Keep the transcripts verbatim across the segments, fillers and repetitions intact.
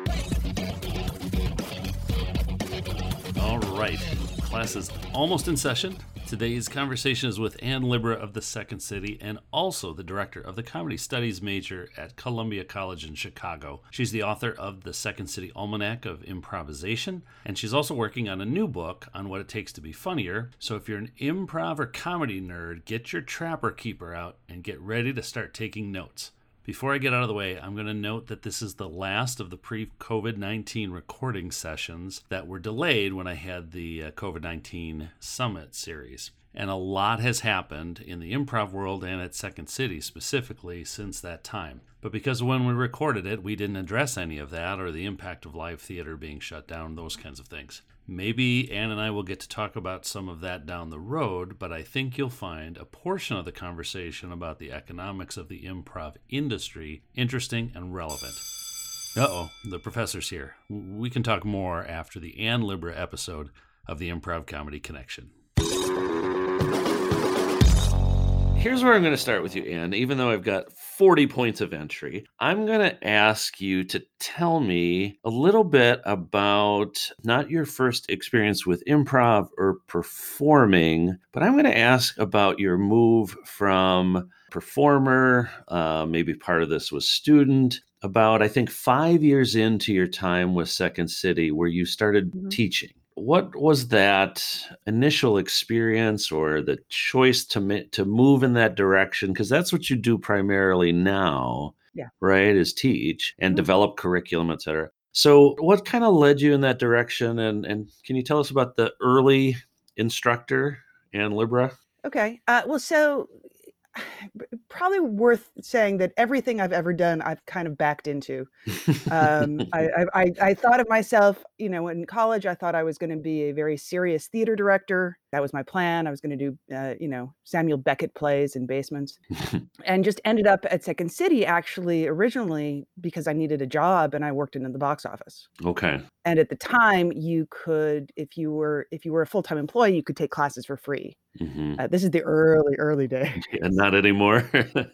All right, class is almost in session. Today's conversation is with Ann Libra of the Second City and also the director of the Comedy Studies major at Columbia College in Chicago. She's the author of the Second City Almanac of Improvisation, and she's also working on a new book on what it takes to be funnier. So if you're an improv or comedy nerd, get your Trapper Keeper out and get ready to start taking notes. Before I get out of the way, I'm going to note that this is the last of the pre-COVID nineteen recording sessions that were delayed when I had the uh, COVID nineteen Summit series. And a lot has happened in the improv world and at Second City specifically since that time. But because when we recorded it, we didn't address any of that or the impact of live theater being shut down, those kinds of things. Maybe Ann and I will get to talk about some of that down the road, but I think you'll find a portion of the conversation about the economics of the improv industry interesting and relevant. Uh-oh, the professor's here. We can talk more after the Ann Libra episode of the Improv Comedy Connection. Here's where I'm going to start with you, Ann. Even though I've got forty points of entry, I'm going to ask you to tell me a little bit about not your first experience with improv or performing, but I'm going to ask about your move from performer, uh, maybe part of this was student, about, I think, five years into your time with Second City where you started mm-hmm. teaching. What was that initial experience or the choice to to move in that direction? Because that's what you do primarily now, yeah. right, is teach and mm-hmm. develop curriculum, et cetera. So what kind of led you in that direction? And, and can you tell us about the early instructor, Ann Libra? Okay. Uh, well, so probably worth saying that everything I've ever done, I've kind of backed into. Um, I, I, I thought of myself, you know, in college, I thought I was going to be a very serious theater director. That was my plan. I was going to do, uh, you know, Samuel Beckett plays in basements and just ended up at Second City actually originally because I needed a job and I worked in the box office. Okay. And at the time you could, if you were, if you were a full-time employee, you could take classes for free. Mm-hmm. Uh, this is the early, early days. Yeah, not anymore.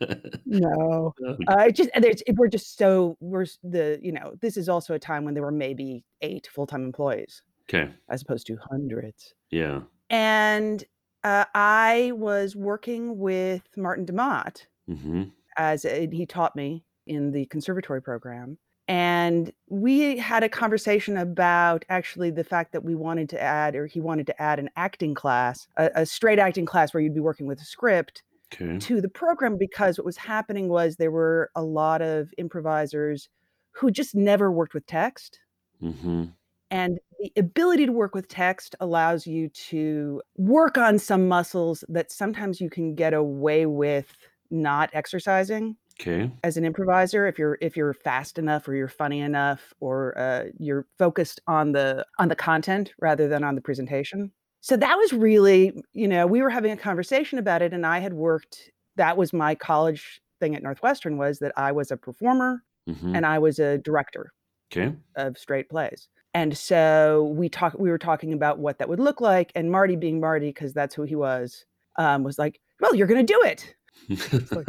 No, uh, it just, it's, it, we're just so, we're the, you know, this is also a time when there were maybe eight full-time employees. Okay. As opposed to hundreds. Yeah. And uh, I was working with Martin DeMott mm-hmm. as a, he taught me in the conservatory program. And we had a conversation about actually the fact that we wanted to add, or he wanted to add an acting class, a, a straight acting class where you'd be working with a script okay. to the program, because what was happening was there were a lot of improvisers who just never worked with text. Mm-hmm. And the ability to work with text allows you to work on some muscles that sometimes you can get away with not exercising. Okay. As an improviser, if you're if you're fast enough or you're funny enough or uh, you're focused on the on the content rather than on the presentation. So that was really, you know, we were having a conversation about it, and I had worked. That was my college thing at Northwestern, was that I was a performer mm-hmm. and I was a director okay. of straight plays. And so we talked. We were talking about what that would look like, and Marty, being Marty, because that's who he was, um, was like, "Well, you're going to do it." It's like,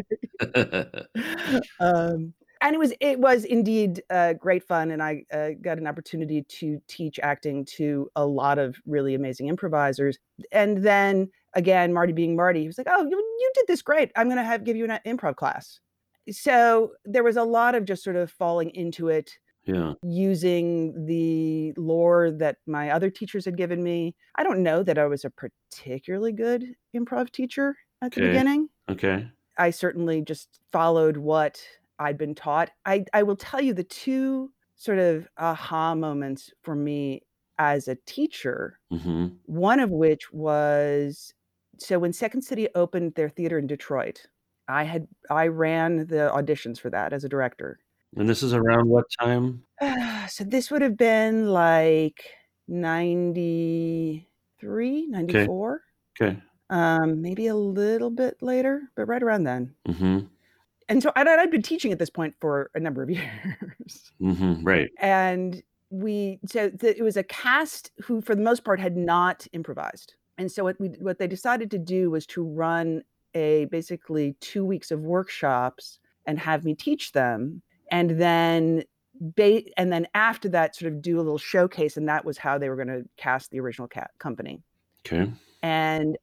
okay. um, and it was it was indeed uh, great fun, and I uh, got an opportunity to teach acting to a lot of really amazing improvisers. And then again, Marty, being Marty, he was like, "Oh, you you did this great. I'm going to have give you an improv class." So there was a lot of just sort of falling into it. Yeah. Using the lore that my other teachers had given me. I don't know that I was a particularly good improv teacher at okay. the beginning. Okay. I certainly just followed what I'd been taught. I, I will tell you the two sort of aha moments for me as a teacher, mm-hmm. one of which was, so when Second City opened their theater in Detroit, I had I ran the auditions for that as a director. And this is around what time? Uh, so this would have been like ninety-three, ninety-four. Okay. okay. Um, maybe a little bit later, but right around then. Mm-hmm. And so I'd, I'd been teaching at this point for a number of years. Mm-hmm. Right. And we, so the, it was a cast who, for the most part, had not improvised. And so what we, what they decided to do was to run a basically two weeks of workshops and have me teach them. And then ba- and then after that, sort of do a little showcase, and that was how they were going to cast the original cat company. Okay. And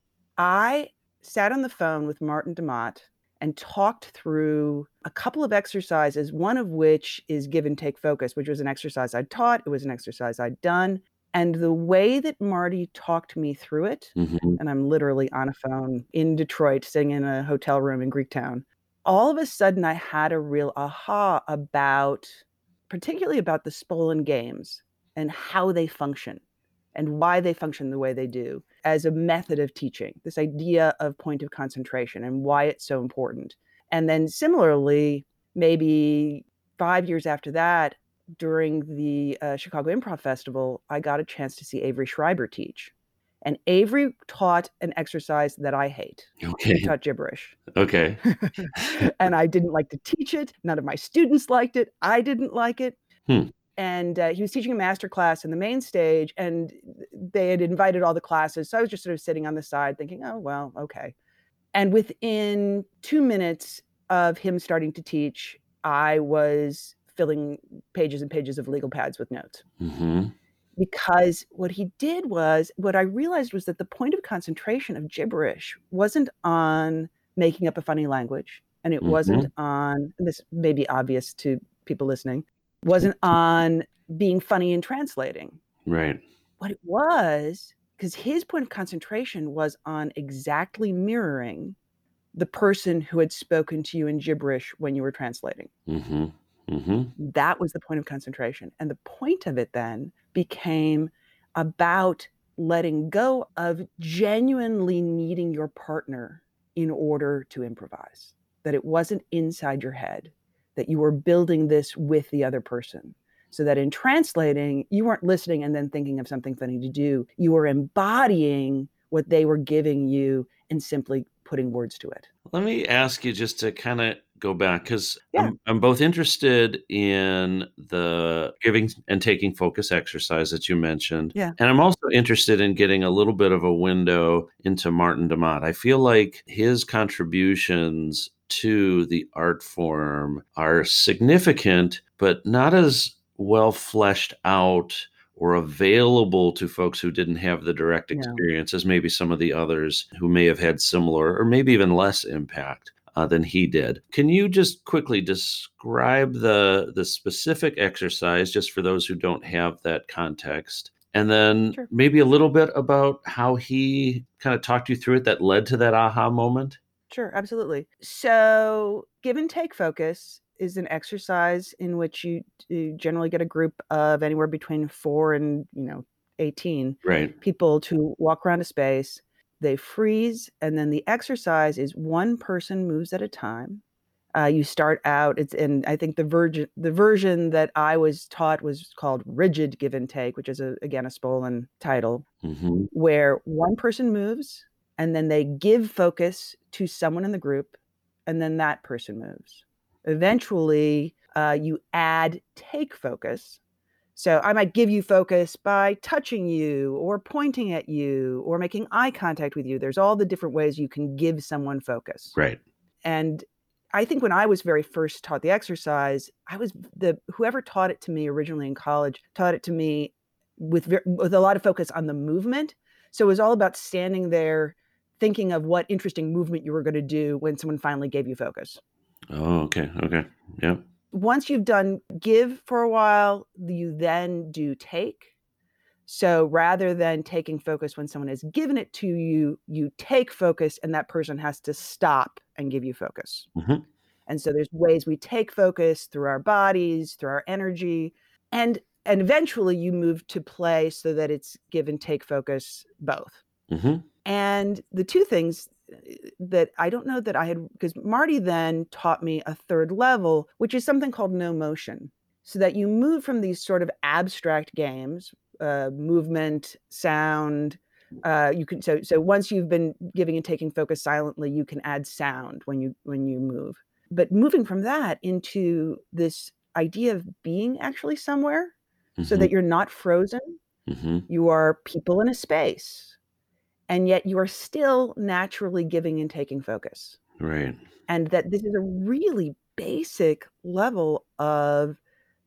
I sat on the phone with Martin de Maat and talked through a couple of exercises, one of which is give and take focus, which was an exercise I'd taught. It was an exercise I'd done. And the way that Marty talked me through it, mm-hmm. and I'm literally on a phone in Detroit, sitting in a hotel room in Greektown, all of a sudden I had a real aha about, particularly about the Spolin games and how they function and why they function the way they do as a method of teaching, this idea of point of concentration and why it's so important. And then similarly, maybe five years after that, during the uh, Chicago Improv Festival, I got a chance to see Avery Schreiber teach. And Avery taught an exercise that I hate. Okay. He taught gibberish. Okay. And I didn't like to teach it. None of my students liked it. I didn't like it. Hmm. And uh, he was teaching a master class in the main stage, and they had invited all the classes. So I was just sort of sitting on the side thinking, oh, well, okay. And within two minutes of him starting to teach, I was filling pages and pages of legal pads with notes. Mm-hmm. Because what he did was, what I realized was that the point of concentration of gibberish wasn't on making up a funny language. And it mm-hmm. wasn't on, this may be obvious to people listening, wasn't on being funny and translating. Right. What it was, because his point of concentration was on exactly mirroring the person who had spoken to you in gibberish when you were translating. Mm-hmm. Mm-hmm. That was the point of concentration. And the point of it then became about letting go of genuinely needing your partner in order to improvise, that it wasn't inside your head, that you were building this with the other person. So that in translating, you weren't listening and then thinking of something funny to do. You were embodying what they were giving you and simply putting words to it. Let me ask you just to kind of go back, because yeah. I'm, I'm both interested in the giving and taking focus exercise that you mentioned. Yeah. And I'm also interested in getting a little bit of a window into Martin de Maat. I feel like his contributions to the art form are significant, but not as well fleshed out or available to folks who didn't have the direct experience no. as maybe some of the others who may have had similar or maybe even less impact uh, than he did. Can you just quickly describe the the specific exercise, just for those who don't have that context? And then sure. maybe a little bit about how he kind of talked you through it that led to that aha moment? Sure, absolutely. So give and take focus is an exercise in which you, you generally get a group of anywhere between four and, you know, eighteen right. people to walk around a space. They freeze, and then the exercise is one person moves at a time. Uh, you start out, it's and I think the version the version that I was taught was called rigid give and take, which is a, again a Spolin title, mm-hmm. where one person moves and then they give focus to someone in the group, and then that person moves. Eventually, uh, you add take focus. So I might give you focus by touching you or pointing at you or making eye contact with you. There's all the different ways you can give someone focus. Right. And I think when I was very first taught the exercise, I was the whoever taught it to me originally in college taught it to me with with a lot of focus on the movement. So it was all about standing there thinking of what interesting movement you were going to do when someone finally gave you focus. Oh, okay. Okay. Yeah. Once you've done give for a while, you then do take. So rather than taking focus when someone has given it to you, you take focus and that person has to stop and give you focus. Mm-hmm. And so there's ways we take focus through our bodies, through our energy, and and eventually you move to play so that it's give and take focus both. Mm-hmm. And the two things that I don't know that I had, because Marty then taught me a third level, which is something called no motion, so that you move from these sort of abstract games, uh, movement, sound. Uh, you can so so once you've been giving and taking focus silently, you can add sound when you when you move. But moving from that into this idea of being actually somewhere, mm-hmm. so that you're not frozen, mm-hmm. you are people in a space. And yet you are still naturally giving and taking focus. Right. And that this is a really basic level of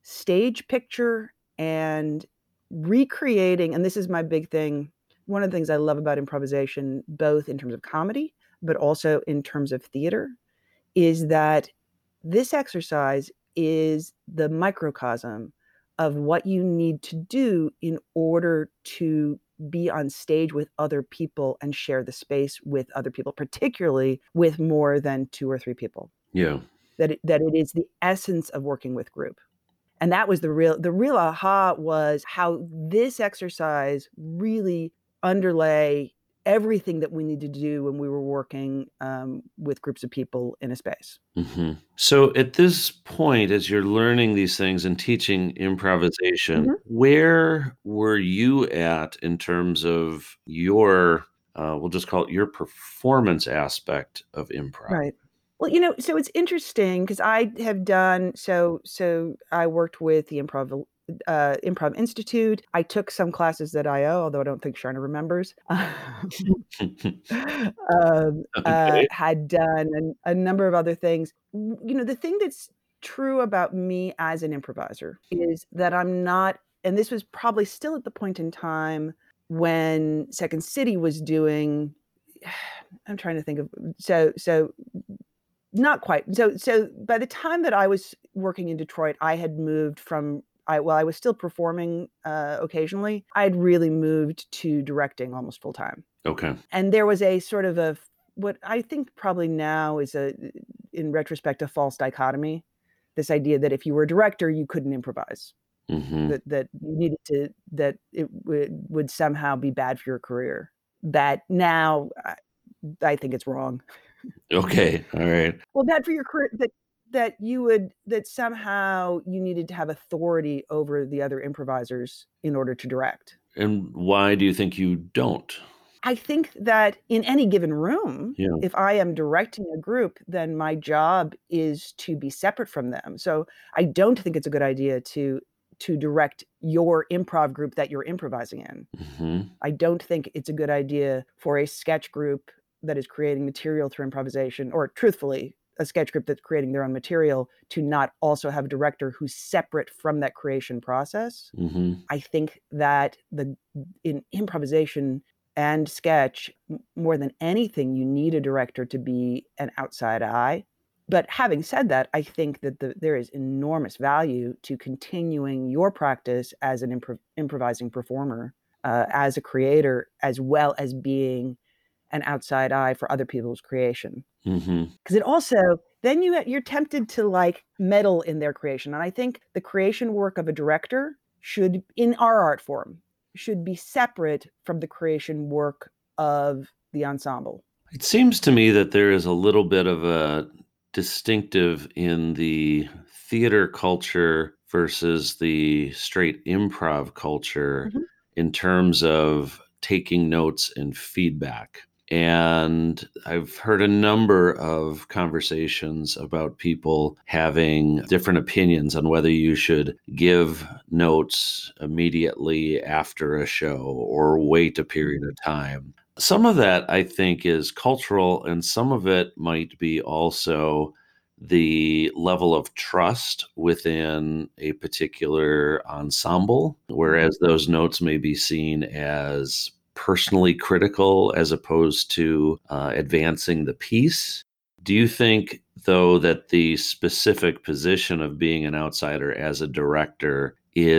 stage picture and recreating, and this is my big thing. One of the things I love about improvisation, both in terms of comedy, but also in terms of theater, is that this exercise is the microcosm of what you need to do in order to be on stage with other people and share the space with other people, particularly with more than two or three people. Yeah. That it, that it is the essence of working with group. And that was the real, the real aha was how this exercise really underlay everything that we needed to do when we were working um, with groups of people in a space. Mm-hmm. So at this point, as you're learning these things and teaching improvisation, mm-hmm. where were you at in terms of your, uh, we'll just call it your performance aspect of improv? Right. Well, you know, so it's interesting because I have done, so, so I worked with the Improv Uh, Improv Institute. I took some classes at I O, although I don't think Sharna remembers. um, okay. uh, had done a, a number of other things. You know, the thing that's true about me as an improviser is that I'm not, and this was probably still at the point in time when Second City was doing, I'm trying to think of, so, so not quite. So, so by the time that I was working in Detroit, I had moved from I, well, I was still performing uh, occasionally. I had really moved to directing almost full time. Okay. And there was a sort of a, what I think probably now is a, in retrospect, a false dichotomy. This idea that if you were a director, you couldn't improvise. Mm-hmm. That that you needed to, that it would, would somehow be bad for your career. That now, I, I think it's wrong. Okay. All right. Well, bad for your career, that that you would, that somehow you needed to have authority over the other improvisers in order to direct. And why do you think you don't? I think that in any given room, yeah. if I am directing a group, then my job is to be separate from them. So I don't think it's a good idea to to direct your improv group that you're improvising in. Mm-hmm. I don't think it's a good idea for a sketch group that is creating material through improvisation, or truthfully, a sketch group that's creating their own material, to not also have a director who's separate from that creation process. Mm-hmm. I think that the in improvisation and sketch, more than anything, you need a director to be an outside eye. But having said that, I think that the, there is enormous value to continuing your practice as an impro- improvising performer, uh, as a creator, as well as being an outside eye for other people's creation. Because mm-hmm. it also, then you, you're tempted to like meddle in their creation. And I think the creation work of a director should, in our art form, should be separate from the creation work of the ensemble. It seems to me that there is a little bit of a distinctive in the theater culture versus the straight improv culture mm-hmm. in terms of taking notes and feedback. And I've heard a number of conversations about people having different opinions on whether you should give notes immediately after a show or wait a period of time. Some of that, I think, is cultural, and some of it might be also the level of trust within a particular ensemble, whereas those notes may be seen as personally critical as opposed to uh, advancing the piece. Do you think, though, that the specific position of being an outsider as a director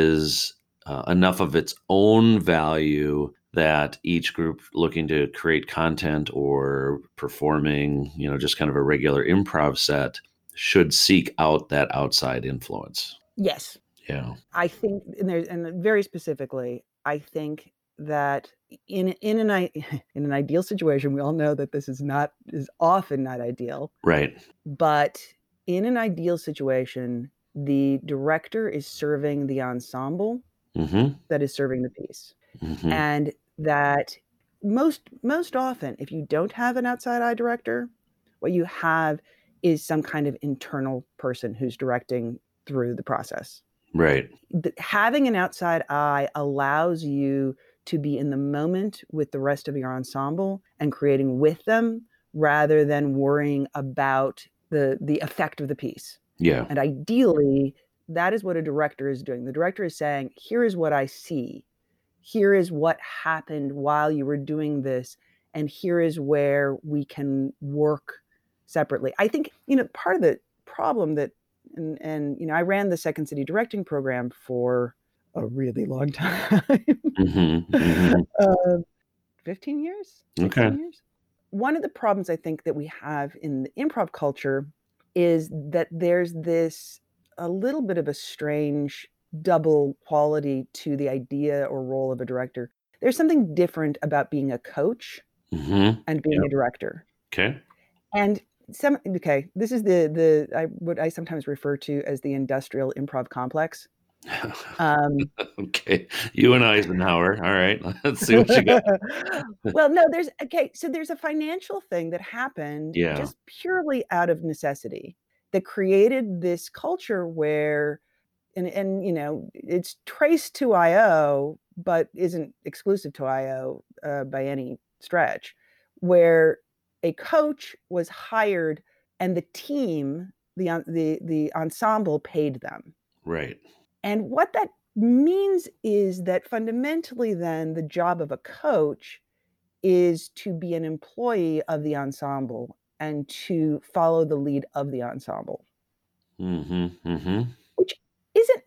is uh, enough of its own value that each group looking to create content or performing, you know, just kind of a regular improv set should seek out that outside influence? Yes. Yeah. I think, and, there's, and very specifically, I think that in in an in an ideal situation, we all know that this is not is often not ideal. Right. But in an ideal situation, the director is serving the ensemble mm-hmm. that is serving the piece. Mm-hmm. And that most most often, if you don't have an outside eye director, what you have is some kind of internal person who's directing through the process. Right. The, having an outside eye allows you to be in the moment with the rest of your ensemble and creating with them rather than worrying about the the effect of the piece. Yeah. And ideally, That is what a director is doing. The director is saying, here is what I see. Here is what happened while you were doing this. And here is where we can work separately. I think, you know, part of the problem that, and, and you know, I ran the Second City directing program for a really long time. mm-hmm, mm-hmm. Uh, fifteen years? Okay. Years? One of the problems I think that we have in the improv culture is that there's this a little bit of a strange double quality to the idea or role of a director. There's something different about being a coach mm-hmm. and being yep. a director. Okay. And some okay, this is the the I what I sometimes refer to as the industrial improv complex. Um, okay, you and Eisenhower. All right, let's see what you got. Well, no, there's okay. So there's a financial thing that happened yeah. just purely out of necessity that created this culture where, and and you know, it's traced to I O, but isn't exclusive to I O uh, by any stretch, where a coach was hired and the team, the the the ensemble paid them. Right. And what that means is that fundamentally then the job of a coach is to be an employee of the ensemble and to follow the lead of the ensemble. Mm-hmm, mm-hmm. Which isn't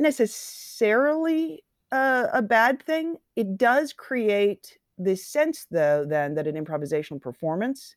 necessarily a, a bad thing. It does create this sense, though, then that an improvisational performance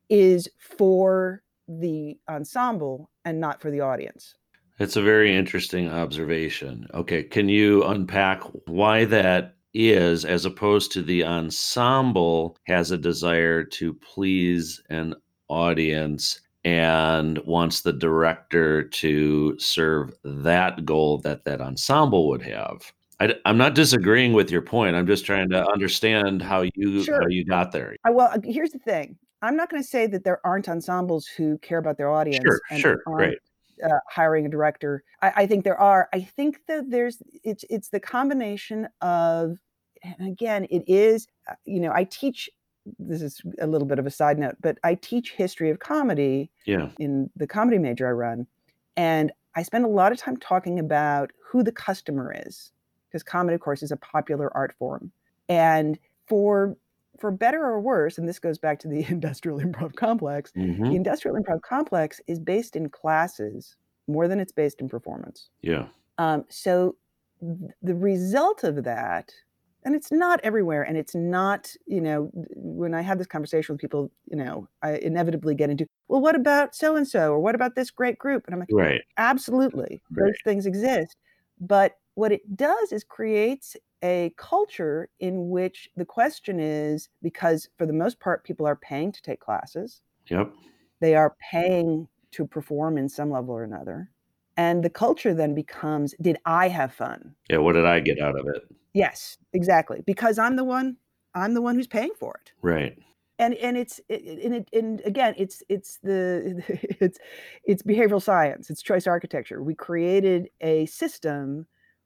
is for the ensemble and not for the audience. It's a very interesting observation. Okay, can you unpack why that is, as opposed to the ensemble has a desire to please an audience and wants the director to serve that goal that that ensemble would have? I, I'm not disagreeing with your point. I'm just trying to understand how you sure. how you got there. I, well, here's the thing. I'm not going to say that there aren't ensembles who care about their audience. Sure, and sure, right. Uh, hiring a director. I, I think there are. I think that there's. It's it's the combination of, and again, it is. You know, I teach. This is a little bit of a side note, but I teach history of comedy. Yeah. In the comedy major I run, and I spend a lot of time talking about who the customer is, because comedy, of course, is a popular art form, and for for better or worse, and this goes back to the industrial improv complex, mm-hmm. the industrial improv complex is based in classes more than it's based in performance. Yeah. Um, so th- the result of that, and it's not everywhere, and it's not, you know, when I have this conversation with people, you know, I inevitably get into, well, what about so-and-so, or what about this great group? And I'm like, right. Absolutely, right. Those things exist. But what it does is creates a culture in which the question is, because for the most part, people are paying to take classes. Yep. They are paying to perform in some level or another. And the culture then becomes, did I have fun? Yeah. What did I get out of it? Yes, exactly. Because I'm the one, I'm the one who's paying for it. Right. And and it's it, and it and again it's it's the it's it's behavioral science. It's choice architecture. We created a system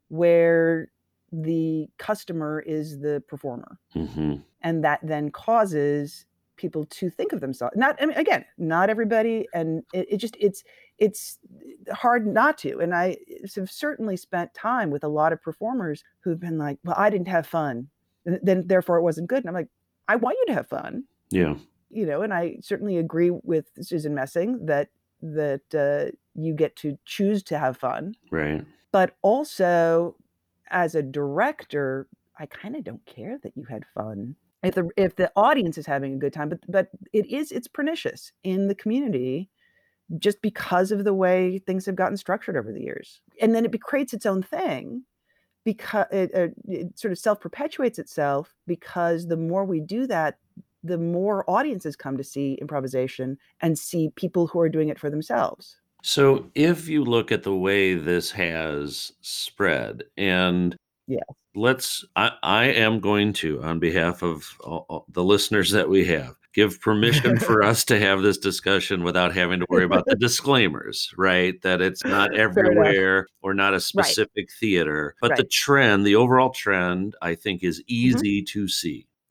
where the customer is the performer, mm-hmm. and that then causes people to think of themselves. Not I mean, again, not everybody, and it, it just it's it's hard not to. And I have certainly spent time with a lot of performers who've been like, "Well, I didn't have fun, and then therefore it wasn't good." And I'm like, "I want you to have fun." Yeah, you know, and I certainly agree with Susan Messing that that uh, you get to choose to have fun, right? But also, as a director, I kind of don't care that you had fun. If the if the audience is having a good time, but but it is it's pernicious in the community just because of the way things have gotten structured over the years, and then it creates its own thing because it, it, it sort of self-perpetuates itself, because the more we do that, the more audiences come to see improvisation and see people who are doing it for themselves. So if you look at the way this has spread, and yeah. let's, I, I am going to, on behalf of all, all the listeners that we have, give permission for us to have this discussion without having to worry about the disclaimers, right? That it's not everywhere or not a specific right. theater, but right. the trend, the overall trend, I think is easy mm-hmm. to see.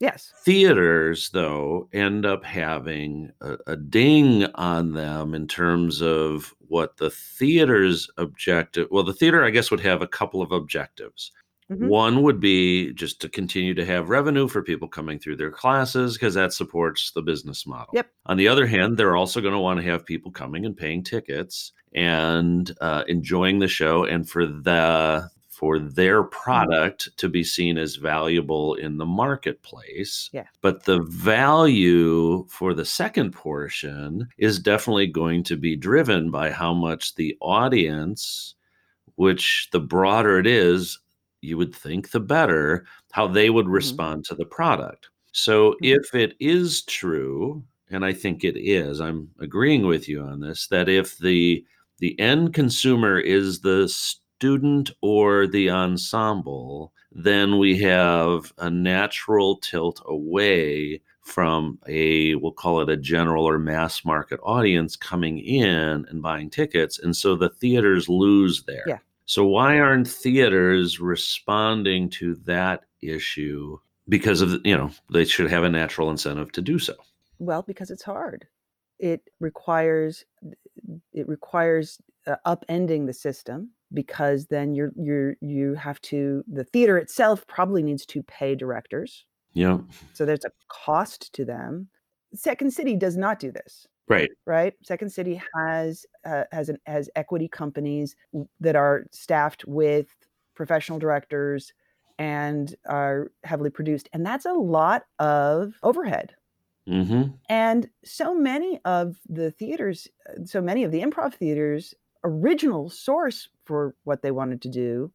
Yes. Theaters, though, end up having a, a ding on them in terms of what the theater's objective. Well, the theater, I guess, would have a couple of objectives. Mm-hmm. One would be just to continue to have revenue for people coming through their classes because that supports the business model. Yep. On the other hand, they're also going to want to have people coming and paying tickets and uh, enjoying the show, and for the for their product to be seen as valuable in the marketplace. Yeah. But the value for the second portion is definitely going to be driven by how much the audience, which the broader it is, you would think the better, how they would respond mm-hmm. to the product. So mm-hmm. if it is true, and I think it is, I'm agreeing with you on this, that if the the end consumer is the student or the ensemble, then we have a natural tilt away from a, we'll call it a general or mass market audience coming in and buying tickets. And so the theaters lose there. Yeah. So why aren't theaters responding to that issue? Because of, you know, they should have a natural incentive to do so. Well, because it's hard. It requires, it requires uh, upending the system, because then you're you're you have to, the theater itself probably needs to pay directors. Yeah. So there's a cost to them. Second City does not do this. Right. Right. Second City has uh, has an has equity companies that are staffed with professional directors and are heavily produced, and that's a lot of overhead. Mm-hmm. And so many of the theaters, so many of the improv theaters' original source for what they wanted to do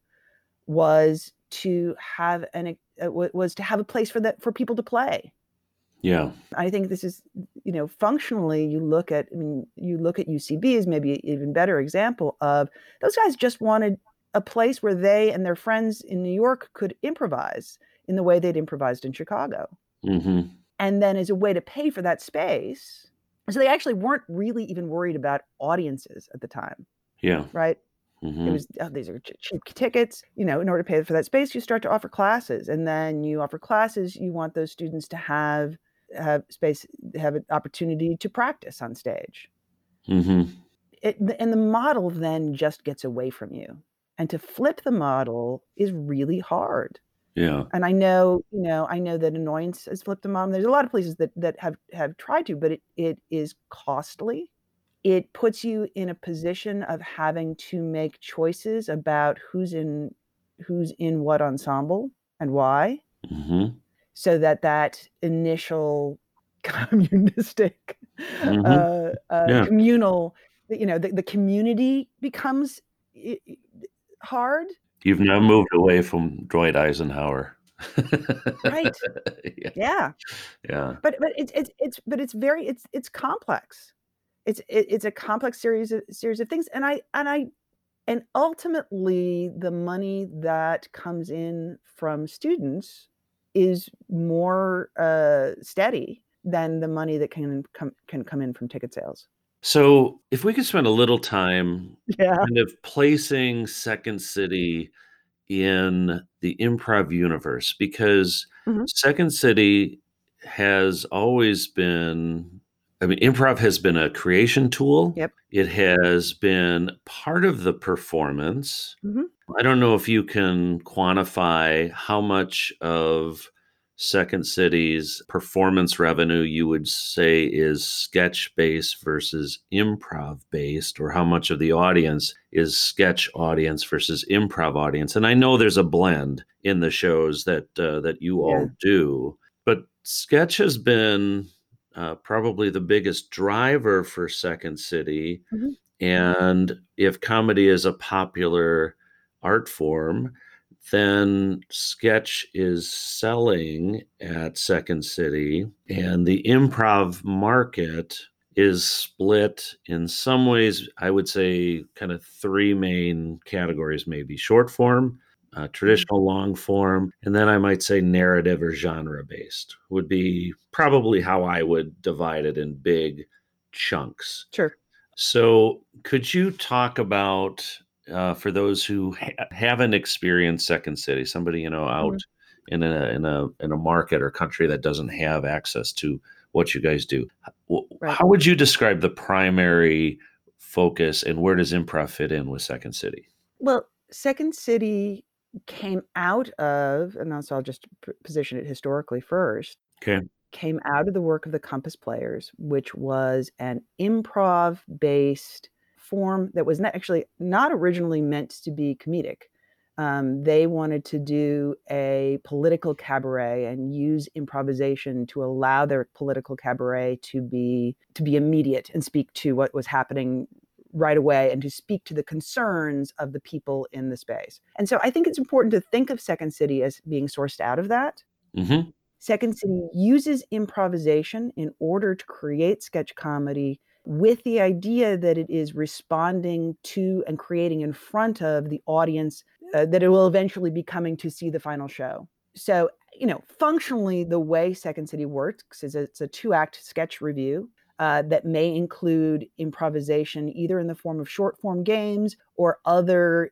was to have an uh, was to have a place for that for people to play. Yeah, I think this is, you know, functionally, you look at, I mean, you look at U C B as maybe an even better example of those guys just wanted a place where they and their friends in New York could improvise in the way they'd improvised in Chicago. Mm-hmm. And then as a way to pay for that space. So they actually weren't really even worried about audiences at the time. Yeah. Right. Mm-hmm. It was, oh, these are cheap tickets, you know, in order to pay for that space, you start to offer classes, and then you offer classes. You want those students to have, have space, have an opportunity to practice on stage. Mm-hmm. It, and the model then just gets away from you, and to flip the model is really hard. Yeah. And I know, you know, I know that Annoyance has flipped the model. There's a lot of places that, that have, have tried to, but it, it is costly. It puts you in a position of having to make choices about who's in, who's in what ensemble and why. Mm-hmm. So that that initial communistic, mm-hmm. uh, uh, yeah. communal, you know, the, the community becomes hard. You've now moved away from Dwight Eisenhower. Right. yeah. Yeah. Yeah. But but it's it's it's but it's very it's it's complex. It's it, it's a complex series of series of things, and I and I and ultimately the money that comes in from students is more uh, steady than the money that can come can come in from ticket sales. So if we could spend a little time yeah. kind of placing Second City in the improv universe, because mm-hmm. Second City has always been, I mean, improv has been a creation tool. Yep. It has been part of the performance. Mm-hmm. I don't know if you can quantify how much of Second City's performance revenue you would say is sketch-based versus improv-based, or how much of the audience is sketch audience versus improv audience. And I know there's a blend in the shows that uh, that you yeah. all do, but sketch has been uh, probably the biggest driver for Second City. Mm-hmm. And if comedy is a popular art form, then sketch is selling at Second City, and the improv market is split in some ways, I would say, kind of three main categories, maybe short form, uh, traditional long form, and then I might say narrative or genre based would be probably how I would divide it in big chunks. Sure. So could you talk about, uh, for those who ha- haven't experienced Second City, somebody, you know, out mm-hmm. in a in a in a market or country that doesn't have access to what you guys do. Right. How would you describe the primary focus, and where does improv fit in with Second City? Well, Second City came out of, and so I'll just position it historically first. Okay. Came out of the work of the Compass Players, which was an improv-based form that was not actually not originally meant to be comedic. Um, they wanted to do a political cabaret and use improvisation to allow their political cabaret to be to be immediate and speak to what was happening right away and to speak to the concerns of the people in the space. And so I think it's important to think of Second City as being sourced out of that. Mm-hmm. Second City uses improvisation in order to create sketch comedy with the idea that it is responding to and creating in front of the audience uh, that it will eventually be coming to see the final show. So, you know, functionally, the way Second City works is it's a two-act sketch review uh, that may include improvisation either in the form of short-form games or other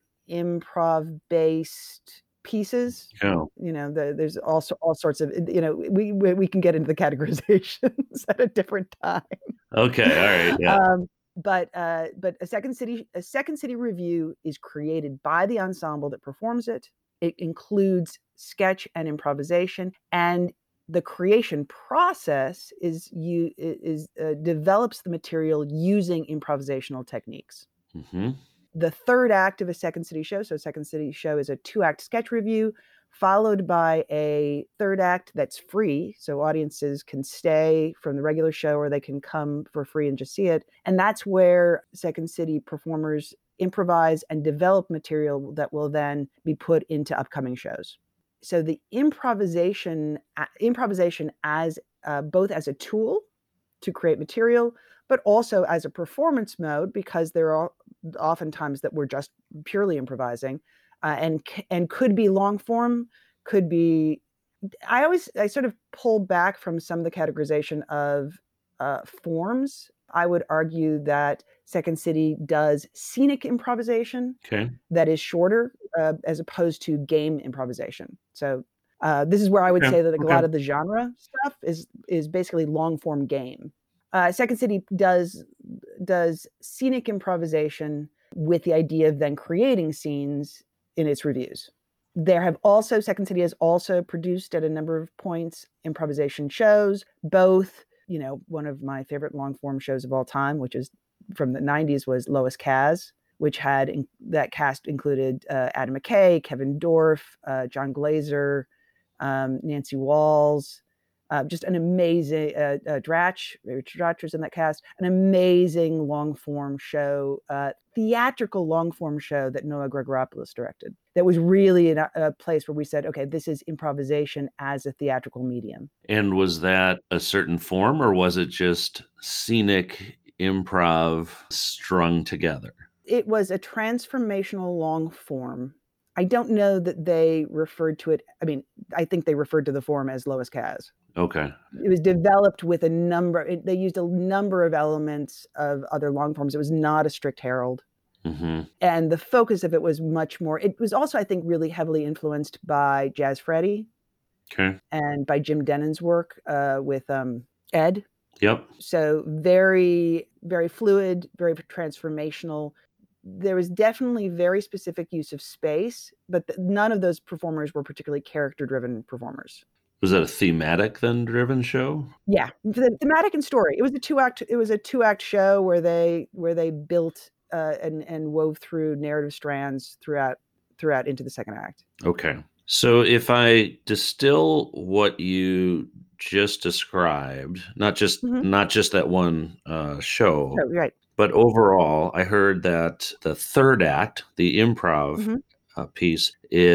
improv-based pieces. Yeah. You know, the, there's also all sorts of, you know, we, we we can get into the categorizations at a different time. Okay, all right, yeah. Um, but uh, but a Second City a Second City review is created by the ensemble that performs it. It includes sketch and improvisation, and the creation process is you is uh, develops the material using improvisational techniques. Mm-hmm. The third act of a Second City show, so Second City show is a two-act sketch review, followed by a third act that's free. So audiences can stay from the regular show or they can come for free and just see it. And that's where Second City performers improvise and develop material that will then be put into upcoming shows. So the improvisation, improvisation as uh, both as a tool to create material, but also as a performance mode, because there are oftentimes that we're just purely improvising, uh, and and could be long form, could be. I always I sort of pull back from some of the categorization of uh, forms. I would argue that Second City does scenic improvisation, okay, that is shorter uh, as opposed to game improvisation. So uh, this is where I would okay. say that a okay. lot of the genre stuff is is basically long form game. Uh, Second City does does scenic improvisation with the idea of then creating scenes in its reviews. There have also, Second City has also produced at a number of points improvisation shows, both, you know, one of my favorite long form shows of all time, which is from the nineties, was Lois Kaz, which had, in, that cast included uh, Adam McKay, Kevin Dorff, uh, John Glazer, um, Nancy Walls, Uh, just an amazing, uh, uh, Dratch, Richard Dratch was in that cast, an amazing long form show, uh, theatrical long form show that Noah Gregoropoulos directed. That was really in a, a place where we said, okay, this is improvisation as a theatrical medium. And was that a certain form, or was it just scenic improv strung together? It was a transformational long form. I don't know that they referred to it. I mean, I think they referred to the form as Lois Kaz. Okay. It was developed with a number, it, they used a number of elements of other long forms. It was not a strict herald. Mm-hmm. And the focus of it was much more, it was also, I think, really heavily influenced by Jazz Freddy. Okay. And by Jim Dennon's work uh, with um, Ed. Yep. So very, very fluid, very transformational. There was definitely very specific use of space, but th- none of those performers were particularly character-driven performers. Was that a thematic then driven show? Yeah, the thematic and story. It was a two act. It was a two act show where they where they built uh, and and wove through narrative strands throughout throughout into the second act. Okay, so if I distill what you just described, not just mm-hmm. not just that one uh, show, oh, right. but overall, I heard that the third act, the improv. Mm-hmm. Uh, piece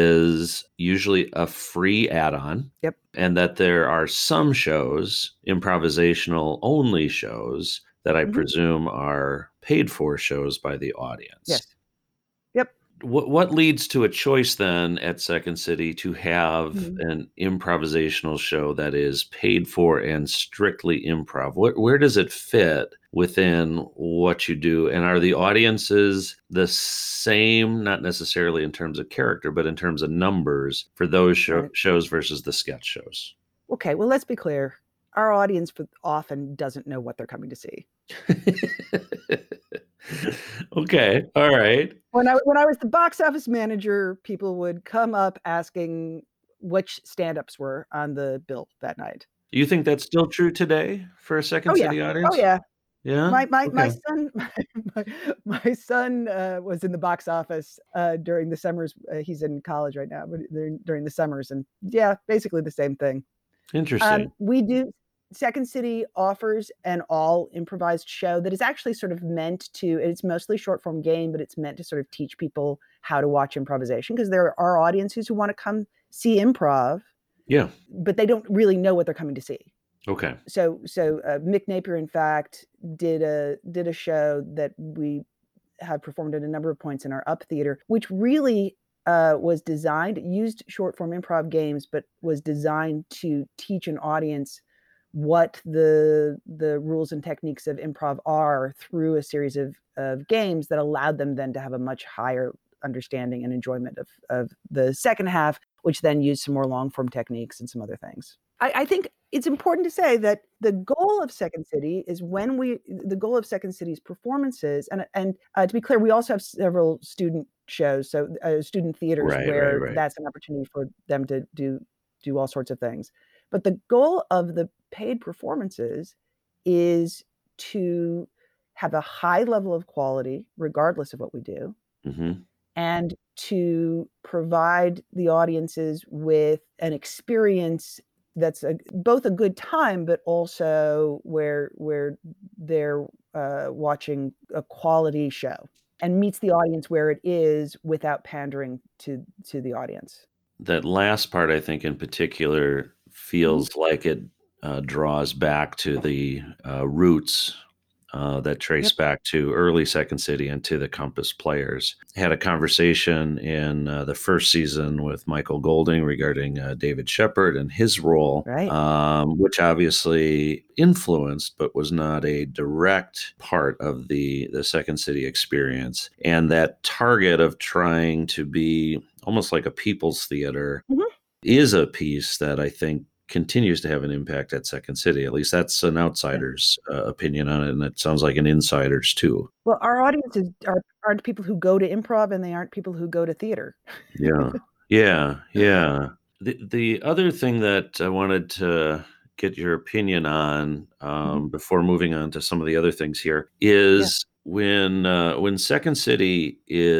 is usually a free add-on. Yep. And that there are some shows, improvisational only shows, that I mm-hmm. presume are paid for shows by the audience. Yes. Yep. What what leads to a choice then at Second City to have mm-hmm. an improvisational show that is paid for and strictly improv? Where, where does it fit within what you do? And are the audiences the same, not necessarily in terms of character, but in terms of numbers for those show, Right. shows versus the sketch shows? Okay, well, let's be clear. Our audience often doesn't know what they're coming to see. Okay, all right. When I when I was the box office manager, people would come up asking which stand-ups were on the bill that night. Do you think that's still true today for a Second Oh, yeah. City Oh, audience? yeah. Yeah? My my my Okay. son my my my son, uh, was in the box office, uh, during the summers. Uh, he's in college right now, but during during the summers, and yeah, basically the same thing. Um, Interesting. we do Second City offers an all improvised show that is actually sort of meant to it's mostly short form game, but it's meant to sort of teach people how to watch improvisation, because there are audiences who wanna come see improv, Yeah. but they don't really know what they're coming to see. Okay. So so, uh, Mick Napier, in fact, did a did a show that we have performed at a number of points in our Up Theater, which really, uh, was designed used short form improv games, but was designed to teach an audience what the the rules and techniques of improv are through a series of of games that allowed them then to have a much higher understanding and enjoyment of of the second half, which then used some more long form techniques and some other things. I, I think it's important to say that the goal of Second City is when we the goal of Second City's performances, and and uh, to be clear, we also have several student shows, so uh, student theaters Right, right, where right. that's an opportunity for them to do do all sorts of things. But the goal of the paid performances is to have a high level of quality, regardless of what we do, Mm-hmm. and to provide the audiences with an experience that's a, both a good time, but also where where they're uh, watching a quality show and meets the audience where it is without pandering to to the audience. That last part, I think, in particular, Mhm. feels like it uh, draws back to the uh, roots uh, that trace Yep. back to early Second City and to the Compass players. Had a conversation in uh, the first season with Michael Golding regarding uh, David Shepard and his role, Right. um, which obviously influenced but was not a direct part of the, the Second City experience. And that target of trying to be almost like a people's theater Mhm. is a piece that I think continues to have an impact at Second City. At least that's an Yeah. outsider's uh, opinion on it, and it sounds like an insider's too. Well, our audiences are aren't people who go to improv, and they aren't people who go to theater. Yeah, yeah, yeah. The the other thing that I wanted to get your opinion on Mhm. um, before moving on to some of the other things here Yeah. is when uh, when Second City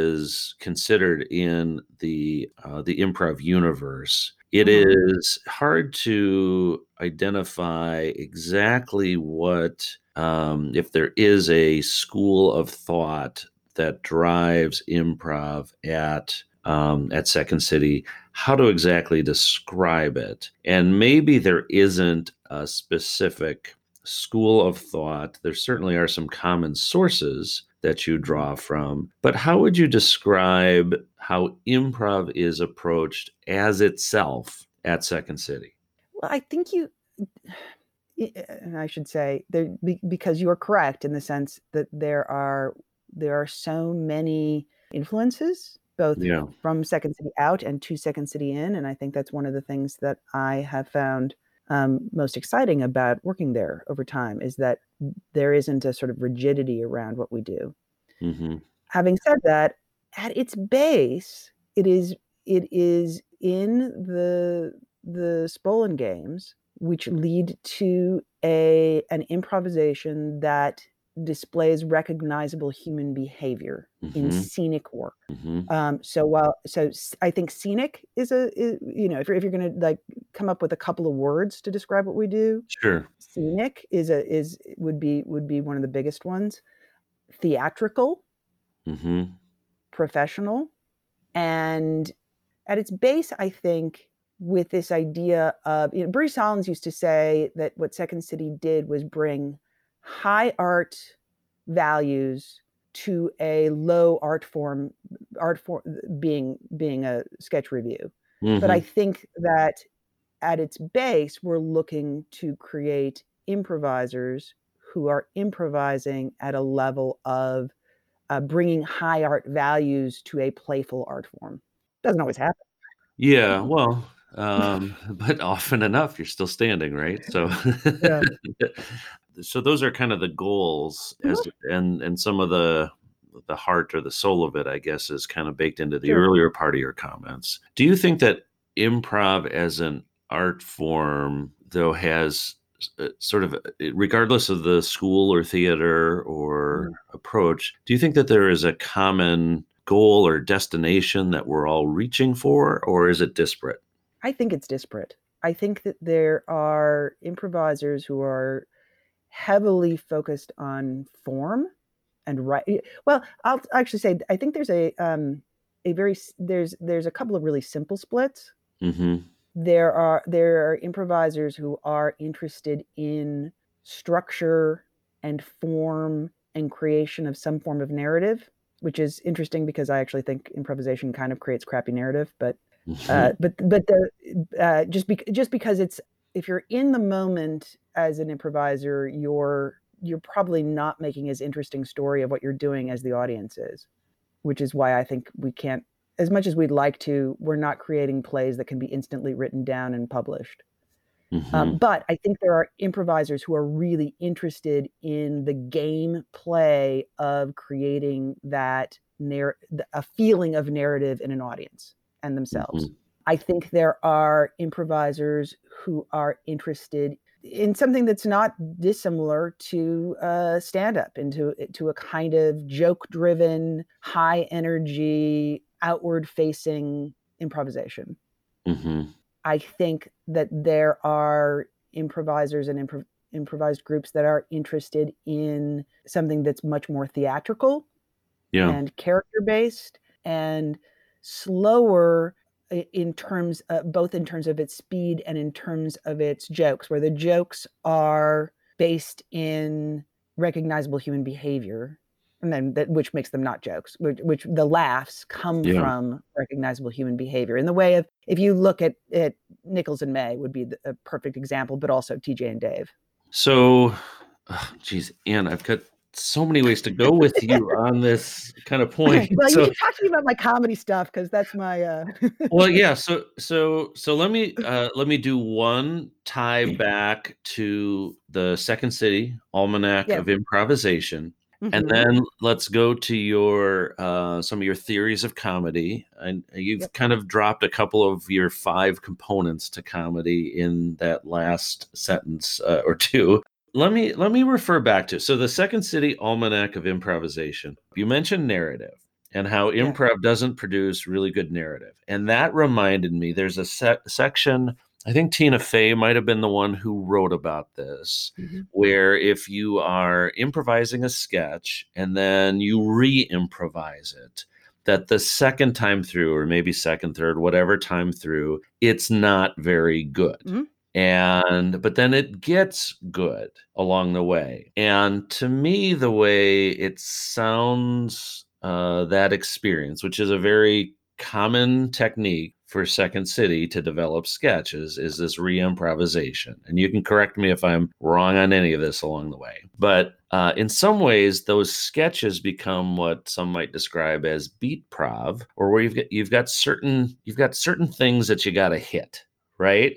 is considered in the uh, the improv universe. It Mhm. is hard to identify exactly what, um, if there is a school of thought that drives improv at um, at Second City, how to exactly describe it. And maybe there isn't a specific school of thought. There certainly are some common sources that you Mhm. draw from, but how would you describe how improv is approached as itself at Second City? Well, I think you I and I should say there be because you are correct in the sense that there are there are so many influences, both Yeah. from Second City out and to Second City in, and I think that's one of the things that I have found, um, most exciting about working there over time, is that there isn't a sort of rigidity around what we do. Hmm. Having said that, at its base, it is it is in the the Spolin games, which lead to a an improvisation that displays recognizable human behavior in Hmm. scenic work. Hmm. Um, so while so s- I think scenic is a is, you know if you're if you're going to like come up with a couple of words to describe what we do, Sure. scenic is a is would be would be one of the biggest ones. Theatrical, Hmm. professional, and at its base, I think, with this idea of, you know, Bruce Hollins used to say that what Second City did was bring high art values to a low art form, art form being being a sketch review. But I Hmm. think that at its base, we're looking to create improvisers who are improvising at a level of uh, bringing high art values to a playful art form. Doesn't always happen. Yeah, well, um, but often enough, you're still standing, right? So, Yeah. so those are kind of the goals, as Mhm. and and some of the the heart or the soul of it, I guess, is kind of baked into the Sure. earlier part of your comments. Do you think that improv as an art form, though, has uh, sort of, uh, regardless of the school or theater or Mhm. approach, do you think that there is a common goal or destination that we're all reaching for, or is it disparate? I think it's disparate. I think that there are improvisers who are heavily focused on form and right. Well, I'll actually say I think there's a um, a very there's there's a couple of really simple splits. Mm-hmm. There are there are improvisers who are interested in structure and form and creation of some form of narrative, which is interesting because I actually think improvisation kind of creates crappy narrative. But uh, but but the uh, just be, just because it's if you're in the moment as an improviser, you're you're probably not making as interesting story of what you're doing as the audience is, which is why I think we can't, as much as we'd like to, we're not creating plays that can be instantly written down and published. Mm-hmm. Um, but I think there are improvisers who are really interested in the game play of creating that narr- a feeling of narrative in an audience and themselves. Mm-hmm. I think there are improvisers who are interested in something that's not dissimilar to uh, stand-up, into to a kind of joke-driven, high-energy, outward-facing improvisation. Mm-hmm. I think that there are improvisers and improv- improvised groups that are interested in something that's much more theatrical Yeah. and character-based and slower in terms of, both in terms of its speed and in terms of its jokes, where the jokes are based in recognizable human behavior, and then that which makes them not jokes, which, which the laughs come Yeah. from recognizable human behavior in the way of, if you look at at Nichols and May would be the, a perfect example, but also T J and Dave. So, oh, geez, Anne, I've got so many ways to go with you on this kind of point. Well, you So, should talk to me about my comedy stuff because that's my. Uh... well, yeah. So, so, so let me uh, let me do one tie back to the Second City Almanac Yeah. of Improvisation, Mm-hmm. and then let's go to your uh, some of your theories of comedy. And you've Yep. kind of dropped a couple of your five components to comedy in that last sentence uh, or two. Let me let me refer back to so the Second City Almanac of Improvisation. You mentioned narrative and how Yeah. improv doesn't produce really good narrative, and that reminded me. There's a se- section. I think Tina Fey might have been the one who wrote about this, Mm-hmm. where if you are improvising a sketch and then you re-improvise it, that the second time through, or maybe second, third, whatever time through, it's not very good. Mm-hmm. And but then it gets good along the way. And to me, the way it sounds, uh, that experience, which is a very common technique for Second City to develop sketches, is this re-improvisation. And you can correct me if I'm wrong on any of this along the way. But uh, in some ways, those sketches become what some might describe as beat prov, or where you've got you've got certain you've got certain things that you got to hit, right?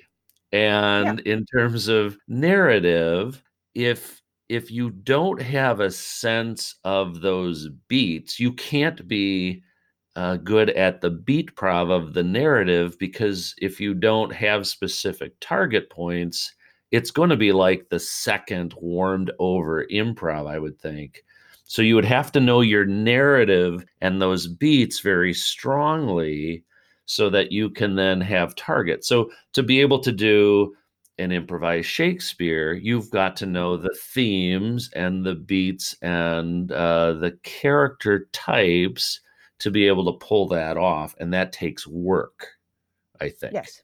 And Yeah. in terms of narrative, if if you don't have a sense of those beats, you can't be uh, good at the beat prov of the narrative, because if you don't have specific target points, it's going to be like the second warmed over improv, I would think. So you would have to know your narrative and those beats very strongly so that you can then have targets. So to be able to do an improvised Shakespeare, you've got to know the themes and the beats and uh, the character types to be able to pull that off. And that takes work, I think. Yes.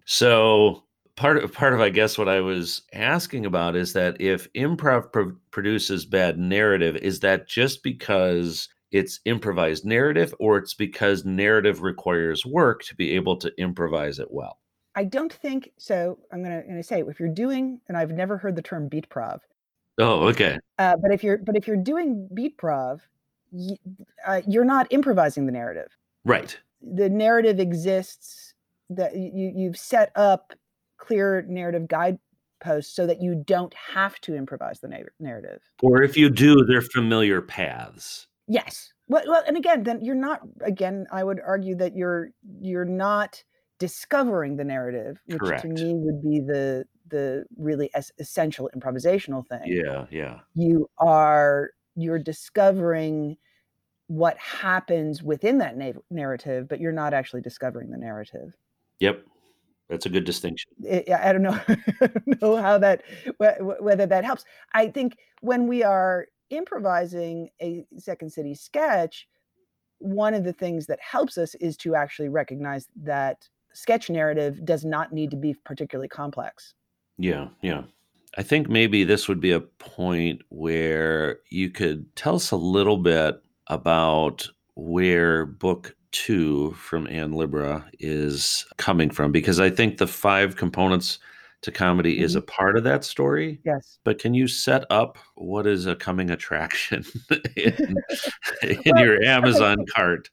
So part of, part of, I guess, what I was asking about is that if improv pro- produces bad narrative, is that just because it's improvised narrative, or it's because narrative requires work to be able to improvise it well? I don't think so. I'm going to say, if you're doing, and I've never heard the term beat prov, Oh, okay. Uh, but if you're but if you're doing beat prov, y- uh, you're not improvising the narrative. Right. The narrative exists, that you you've set up clear narrative guideposts so that you don't have to improvise the na- narrative. Or if you do, they're familiar paths. Yes. Well, well, and again, then you're not. Again, I would argue that you're you're not discovering the narrative, which Correct. to me would be the the really es- essential improvisational thing. Yeah, yeah. You are you're discovering what happens within that na- narrative, but you're not actually discovering the narrative. Yep. That's a good distinction. It, I don't know, I don't know how that, wh- whether that helps. I think when we are improvising a Second City sketch, one of the things that helps us is to actually recognize that sketch narrative does not need to be particularly complex. Yeah, yeah. I think maybe this would be a point where you could tell us a little bit about where book two from Anne Libra is coming from, because I think the five components to comedy is a Mhm. part of that story. Yes. But can you set up what is a coming attraction in, in Well, your okay, Amazon so, cart?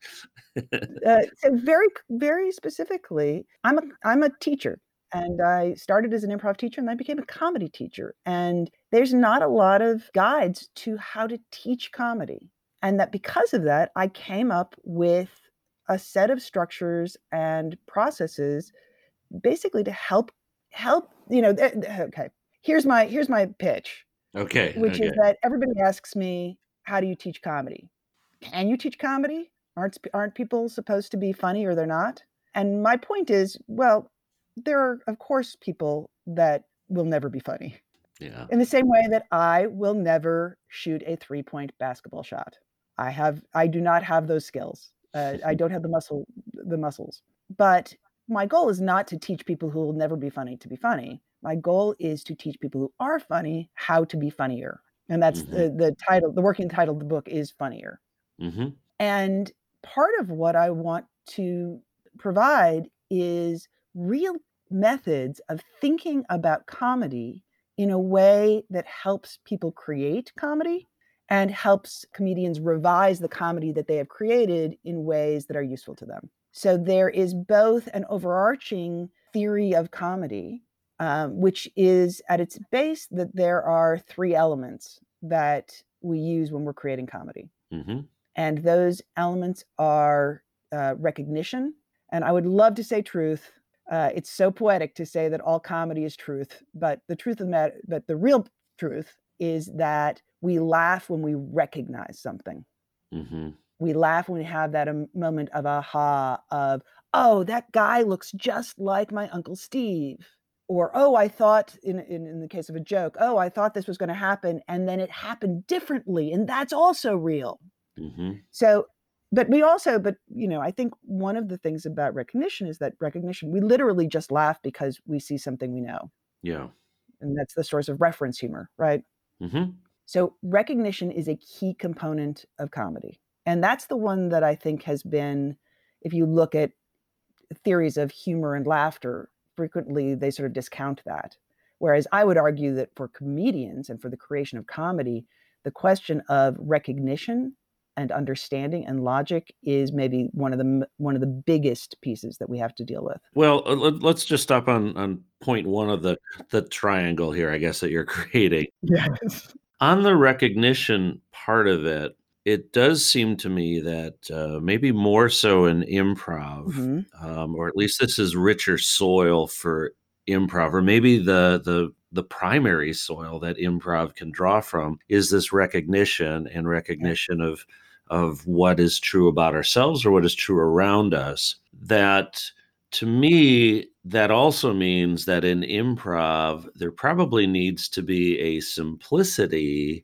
uh, so very, very specifically, I'm a I'm a teacher, and I started as an improv teacher, and I became a comedy teacher. And there's not a lot of guides to how to teach comedy, and that because of that, I came up with a set of structures and processes, basically to help help you know. th- th- Okay, here's my here's my pitch, Okay, which is okay. that everybody asks me, how do you teach comedy? Can you teach comedy? Aren't aren't people supposed to be funny, or they're not? And my point is, well, there are of course people that will never be funny. Yeah. In the same way that I will never shoot a three-point basketball shot. I have I do not have those skills. Uh, I don't have the muscle the muscles. But my goal is not to teach people who will never be funny to be funny. My goal is to teach people who are funny how to be funnier. And that's Mm-hmm. the, the title, the working title of the book is Funnier. Mm-hmm. And part of what I want to provide is real methods of thinking about comedy in a way that helps people create comedy and helps comedians revise the comedy that they have created in ways that are useful to them. So there is both an overarching theory of comedy, um, which is at its base that there are three elements that we use when we're creating comedy. Mm-hmm. And those elements are uh, recognition. And I would love to say truth. Uh, it's so poetic to say that all comedy is truth, but the truth of the matter, but the real truth is that we laugh when we recognize something. Mm-hmm. We laugh when we have that um, moment of aha, of, oh, that guy looks just like my Uncle Steve. Or, oh, I thought, in, in, in the case of a joke, oh, I thought this was going to happen, and then it happened differently, and that's also real. Mm-hmm. So, but we also, but, you know, I think one of the things about recognition is that recognition, we literally just laugh because we see something we know. Yeah. And that's the source of reference humor, right? Mm-hmm. So recognition is a key component of comedy. And that's the one that I think has been, if you look at theories of humor and laughter, frequently they sort of discount that. Whereas I would argue that for comedians and for the creation of comedy, the question of recognition and understanding and logic is maybe one of the one of the biggest pieces that we have to deal with. Well, uh, let- let's just stop on on point one of the the triangle here, I guess, that you're creating. Yes. On the recognition part of it, it does seem to me that uh, maybe more so in improv, Mm-hmm. um, or at least this is richer soil for improv, or maybe the the the primary soil that improv can draw from is this recognition and recognition yeah. of of what is true about ourselves or what is true around us. That, to me, that also means that in improv, there probably needs to be a simplicity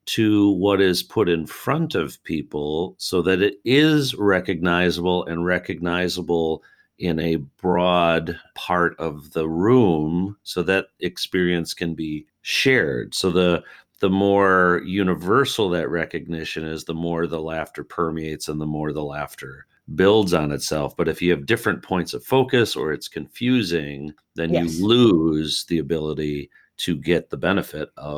to what is put in front of people so that it is recognizable and recognizable in a broad part of the room so that experience can be shared. So the the more universal that recognition is, the more the laughter permeates and the more the laughter builds on itself. But if you have different points of focus or it's confusing, then yes. you lose the ability to get the benefit of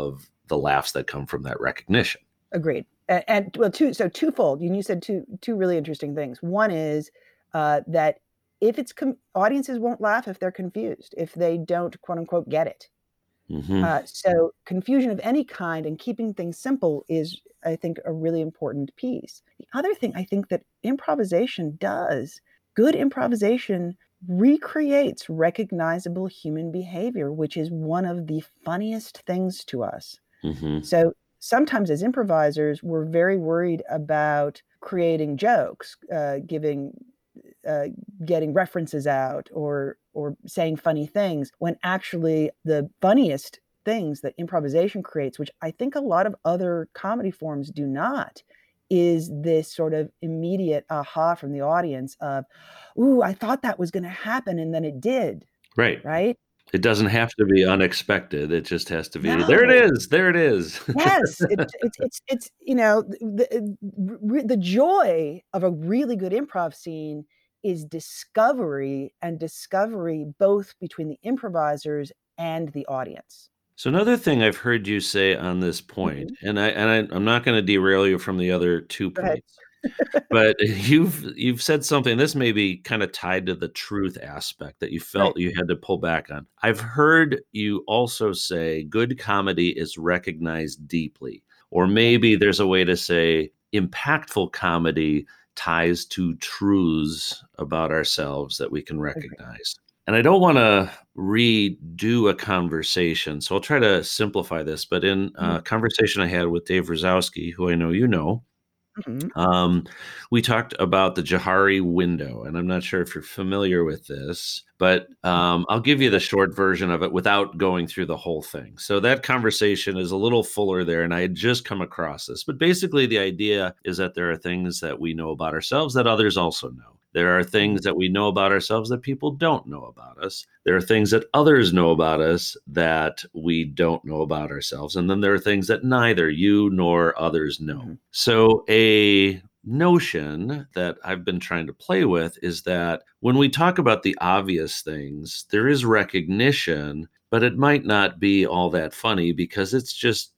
the laughs that come from that recognition. Agreed. And, and well, two, so twofold. You said two, two really interesting things. One is uh, that if it's, com- audiences won't laugh if they're confused, if they don't, quote unquote, get it. Mm-hmm. Uh, so confusion of any kind and keeping things simple is, I think, a really important piece. The other thing I think that improvisation does, good improvisation recreates recognizable human behavior, which is one of the funniest things to us. Mm-hmm. So sometimes as improvisers, we're very worried about creating jokes, uh, giving, uh, getting references out or or saying funny things, when actually the funniest things that improvisation creates, which I think a lot of other comedy forms do not, is this sort of immediate aha from the audience of, ooh, I thought that was going to happen and then it did. Right. Right. It doesn't have to be unexpected. It just has to be, no. there it is. There it is. Yes. It's, it's, it's, it's, you know, the, the joy of a really good improv scene is discovery, and discovery both between the improvisers and the audience. So another thing I've heard you say on this point, mm-hmm. and I and I, I'm not going to derail you from the other two Go points, but you've you've said something. This may be kind of tied to the truth aspect that you felt right. you had to pull back on. I've heard you also say good comedy is recognized deeply, or maybe there's a way to say impactful comedy ties to truths about ourselves that we can recognize. And I don't want to redo a conversation, so I'll try to simplify this. But in a conversation I had with Dave Rosowski, who I know you know, mm-hmm. um, we talked about the Johari window. And I'm not sure if you're familiar with this, but um, I'll give you the short version of it without going through the whole thing. So that conversation is a little fuller there, and I had just come across this. But basically, the idea is that there are things that we know about ourselves that others also know. There are things that we know about ourselves that people don't know about us. There are things that others know about us that we don't know about ourselves. And then there are things that neither you nor others know. Mm-hmm. So a notion that I've been trying to play with is that when we talk about the obvious things, there is recognition, but it might not be all that funny because it's just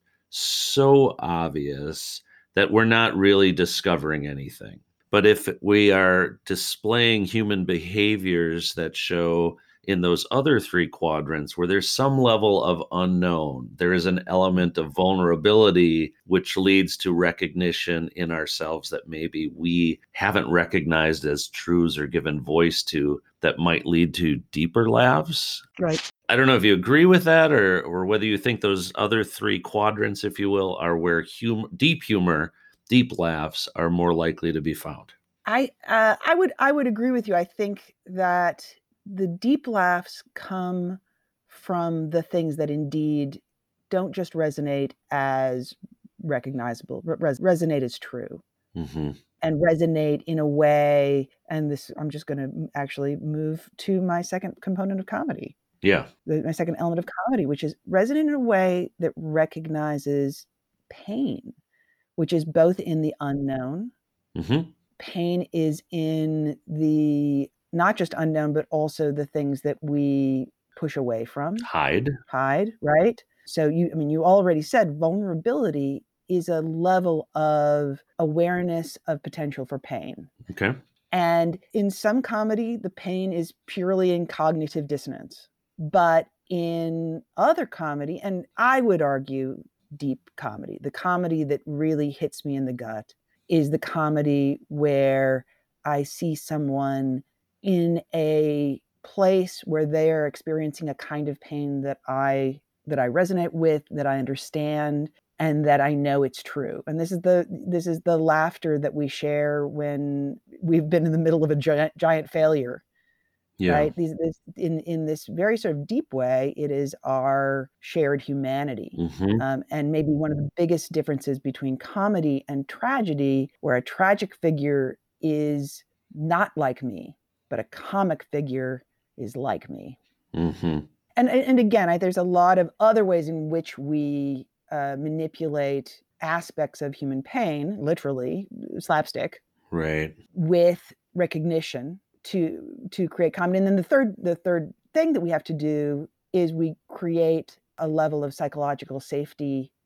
so obvious that we're not really discovering anything. But if we are displaying human behaviors that show in those other three quadrants where there's some level of unknown, there is an element of vulnerability, which leads to recognition in ourselves that maybe we haven't recognized as truths or given voice to, that might lead to deeper laughs. Right. I don't know if you agree with that, or or whether you think those other three quadrants, if you will, are where hum- deep humor, deep laughs are more likely to be found. I uh, I would I would agree with you. I think that the deep laughs come from the things that indeed don't just resonate as recognizable, res- resonate as true, mm-hmm. and resonate in a way. And this, I'm just going to actually move to my second component of comedy. Yeah, the, my second element of comedy, which is resonate in a way that recognizes pain, which is both in the unknown. Mm-hmm. Pain is in the not just unknown, but also the things that we push away from. Hide. Hide, right? So you, I mean, you already said vulnerability is a level of awareness of potential for pain. Okay. And in some comedy, the pain is purely in cognitive dissonance. But in other comedy, and I would argue deep comedy, the comedy that really hits me in the gut, is the comedy where I see someone in a place where they are experiencing a kind of pain that I that I resonate with, that I understand, and that I know it's true. And this is the this is the laughter that we share when we've been in the middle of a giant, giant failure. Yeah. Right? These, this, in, in this very sort of deep way, it is our shared humanity. Mm-hmm. Um, and maybe one of the biggest differences between comedy and tragedy, where a tragic figure is not like me, but a comic figure is like me. Mm-hmm. And, and again, I, there's a lot of other ways in which we uh, manipulate aspects of human pain, literally, slapstick, right, with recognition. to to create comedy. And then the third the third thing that we have to do is we create a level of psychological safety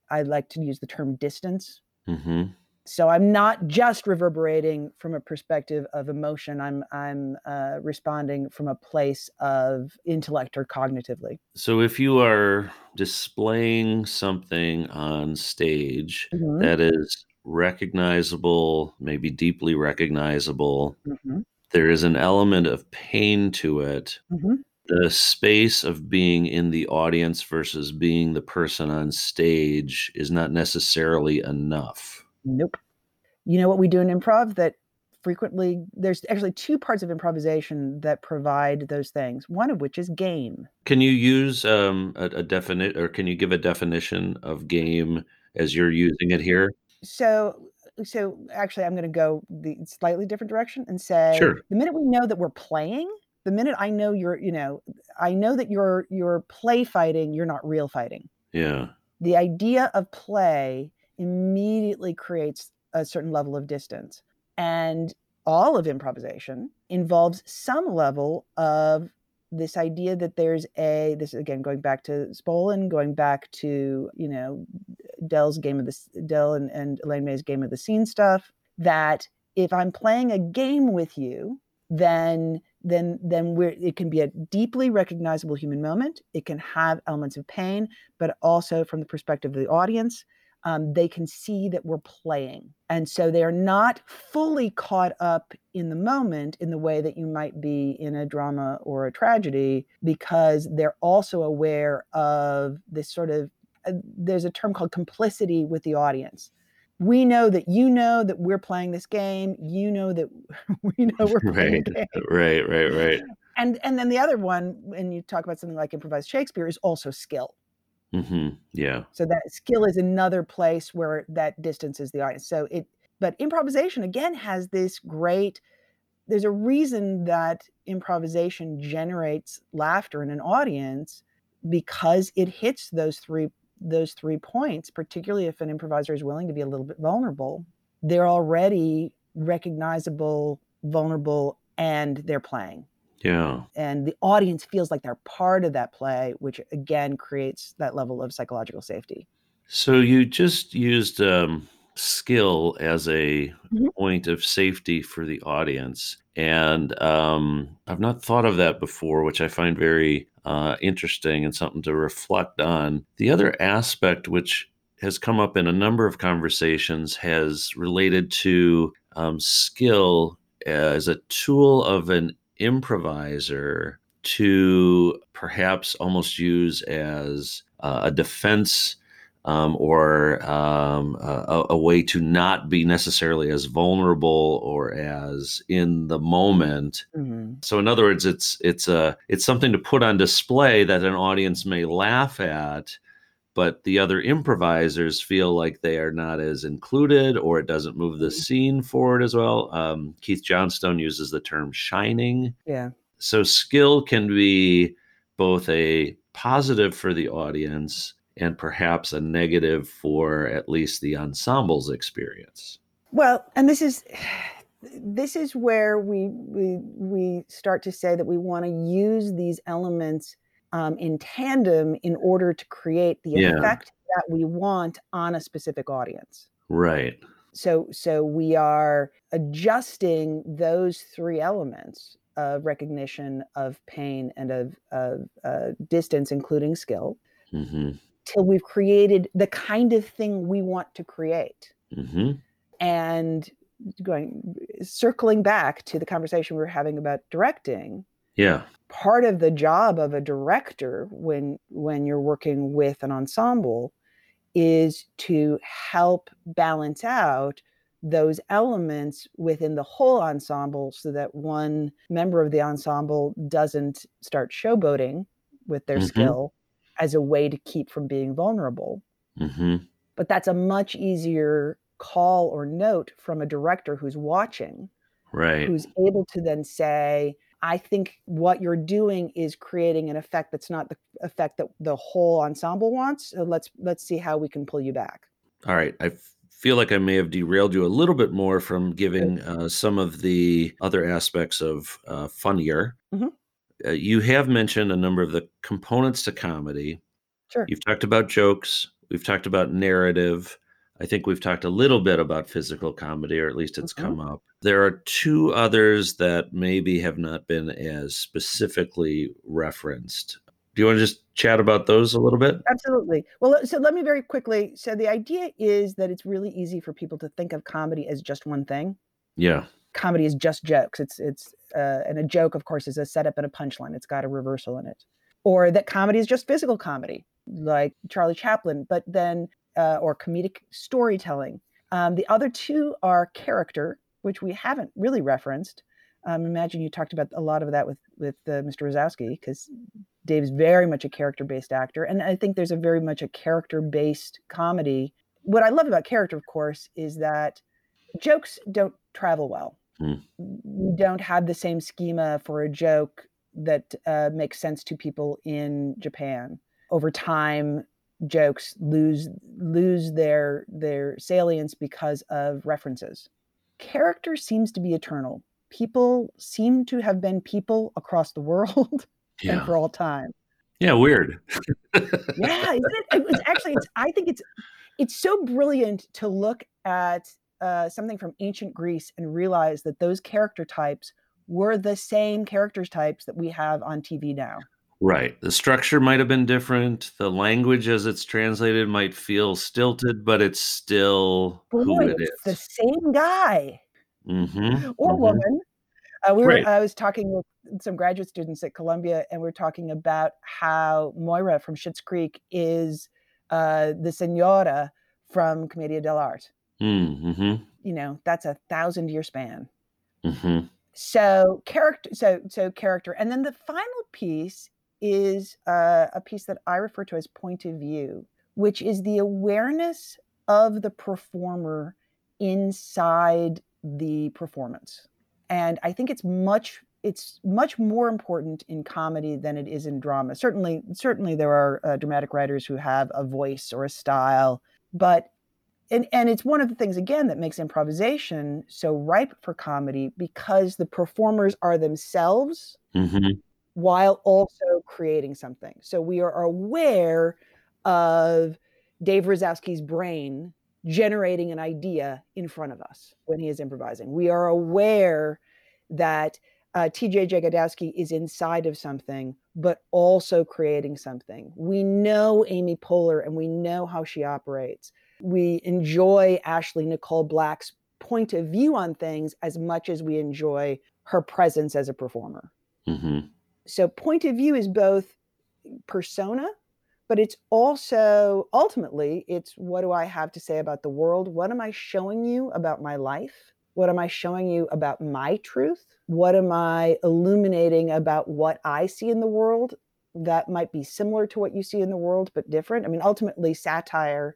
I like to use the term distance. Mm-hmm. So I'm not just reverberating from a perspective of emotion. I'm I'm uh, responding from a place of intellect or cognitively. So if you are displaying something on stage Mm-hmm. that is recognizable, maybe deeply recognizable, Mm-hmm. there is an element of pain to it. Mm-hmm. The space of being in the audience versus being the person on stage is not necessarily enough. Nope. You know what we do in improv that frequently, there's actually two parts of improvisation that provide those things, one of which is game. Can you use um, a, a definite, or can you give a definition of game as you're using it here? So, so actually, I'm going to go the slightly different direction and say Sure. the minute we know that we're playing, the minute I know you're, you know, I know that you're you're play fighting, you're not real fighting. Yeah. The idea of play immediately creates a certain level of distance. And all of improvisation involves some level of this idea that there's a, this again, going back to Spolin, going back to, you know, Dell's game of the, Dell and, and Elaine May's game of the scene stuff, that if I'm playing a game with you, then then then we're, it can be a deeply recognizable human moment. It can have elements of pain, but also from the perspective of the audience, um, they can see that we're playing. And so they are not fully caught up in the moment in the way that you might be in a drama or a tragedy, because they're also aware of this sort of, uh, there's a term called complicity with the audience. We know that you know that we're playing this game. You know that we know we're playing Right, the game. right, right, right. And and then the other one, when you talk about something like improvised Shakespeare, is also skill. Mm-hmm. Yeah. So that skill is another place where that distances the audience. So it, but improvisation again has this great, there's a reason that improvisation generates laughter in an audience, because it hits those three those three points, particularly if an improviser is willing to be a little bit vulnerable. They're already recognizable, vulnerable, and they're playing. Yeah. And the audience feels like they're part of that play, which again creates that level of psychological safety. So you just used um, skill as a Mhm. point of safety for the audience. And um, I've not thought of that before, which I find very uh, interesting and something to reflect on. The other aspect, which has come up in a number of conversations, has related to um, skill as a tool of an improviser to perhaps almost use as uh, a defense, Um, or um, a, a way to not be necessarily as vulnerable or as in the moment. Mm-hmm. So, in other words, it's it's a it's something to put on display that an audience may laugh at, but the other improvisers feel like they are not as included, or it doesn't move the scene forward as well. Um, Keith Johnstone uses the term shining. Yeah. So, skill can be both a positive for the audience and perhaps a negative for at least the ensemble's experience. Well, and this is this is where we we we start to say that we want to use these elements um, in tandem in order to create the Yeah. effect that we want on a specific audience. Right. So so we are adjusting those three elements of recognition, of pain, and of, of uh, distance, including skill, Mm-hmm. till we've created the kind of thing we want to create. Mm-hmm. And going circling back to the conversation we were having about directing, Yeah. part of the job of a director when when you're working with an ensemble is to help balance out those elements within the whole ensemble, so that one member of the ensemble doesn't start showboating with their Mm-hmm. skill as a way to keep from being vulnerable. Mm-hmm. But that's a much easier call or note from a director who's watching, Right. who's able to then say, I think what you're doing is creating an effect that's not the effect that the whole ensemble wants. So let's let's see how we can pull you back. All right. I f- feel like I may have derailed you a little bit more from giving uh, some of the other aspects of uh, funnier. Mm-hmm. Uh, you have mentioned a number of the components to comedy. Sure. You've talked about jokes. We've talked about narrative. I think we've talked a little bit about physical comedy, or at least it's mm-hmm. come up. There are two others that maybe have not been as specifically referenced. Do you want to just chat about those a little bit? Absolutely. Well, so let me very quickly. So the idea is that it's really easy for people to think of comedy as just one thing. Yeah. Comedy is just jokes. It's, it's, uh, and a joke, of course, is a setup and a punchline. It's got a reversal in it. Or that comedy is just physical comedy, like Charlie Chaplin, but then, uh, or comedic storytelling. Um, the other two are character, which we haven't really referenced. Um, imagine you talked about a lot of that with, with uh, Mister Razowsky, because Dave's very much a character-based actor. And I think there's a very much a character-based comedy. What I love about character, of course, is that jokes don't travel well. Mm. We don't have the same schema for a joke that uh, makes sense to people in Japan. Over time, jokes lose lose their their salience because of references. Character seems to be eternal. People seem to have been people across the world. Yeah. And for all time. Yeah, weird. Yeah, isn't it? It was actually, it's, I think it's it's so brilliant to look at uh, something from ancient Greece and realize that those character types were the same character types that we have on T V now. Right. The structure might have been different. The language as it's translated might feel stilted, but it's still Boy, who it it's is. The same guy mm-hmm. or mm-hmm. woman. Uh, we were. Right. I was talking with some graduate students at Columbia, and we we're talking about how Moira from Schitt's Creek is uh, the Senora from Commedia dell'arte. Mm-hmm. You know, that's a thousand year span. Mm-hmm. So character, so so character, and then the final piece is uh, a piece that I refer to as point of view, which is the awareness of the performer inside the performance. And I think it's much it's much more important in comedy than it is in drama. Certainly, certainly there are uh, dramatic writers who have a voice or a style, but and and it's one of the things again that makes improvisation so ripe for comedy, because the performers are themselves mm-hmm. while also creating something. So we are aware of Dave Razowsky's brain generating an idea in front of us when he is improvising. We are aware that uh, T J Jagodowski is inside of something, but also creating something. We know Amy Poehler and we know how she operates. We enjoy Ashley Nicole Black's point of view on things as much as we enjoy her presence as a performer. Mm-hmm. So point of view is both persona, but it's also, ultimately, it's what do I have to say about the world? What am I showing you about my life? What am I showing you about my truth? What am I illuminating about what I see in the world that might be similar to what you see in the world, but different? I mean, ultimately, satire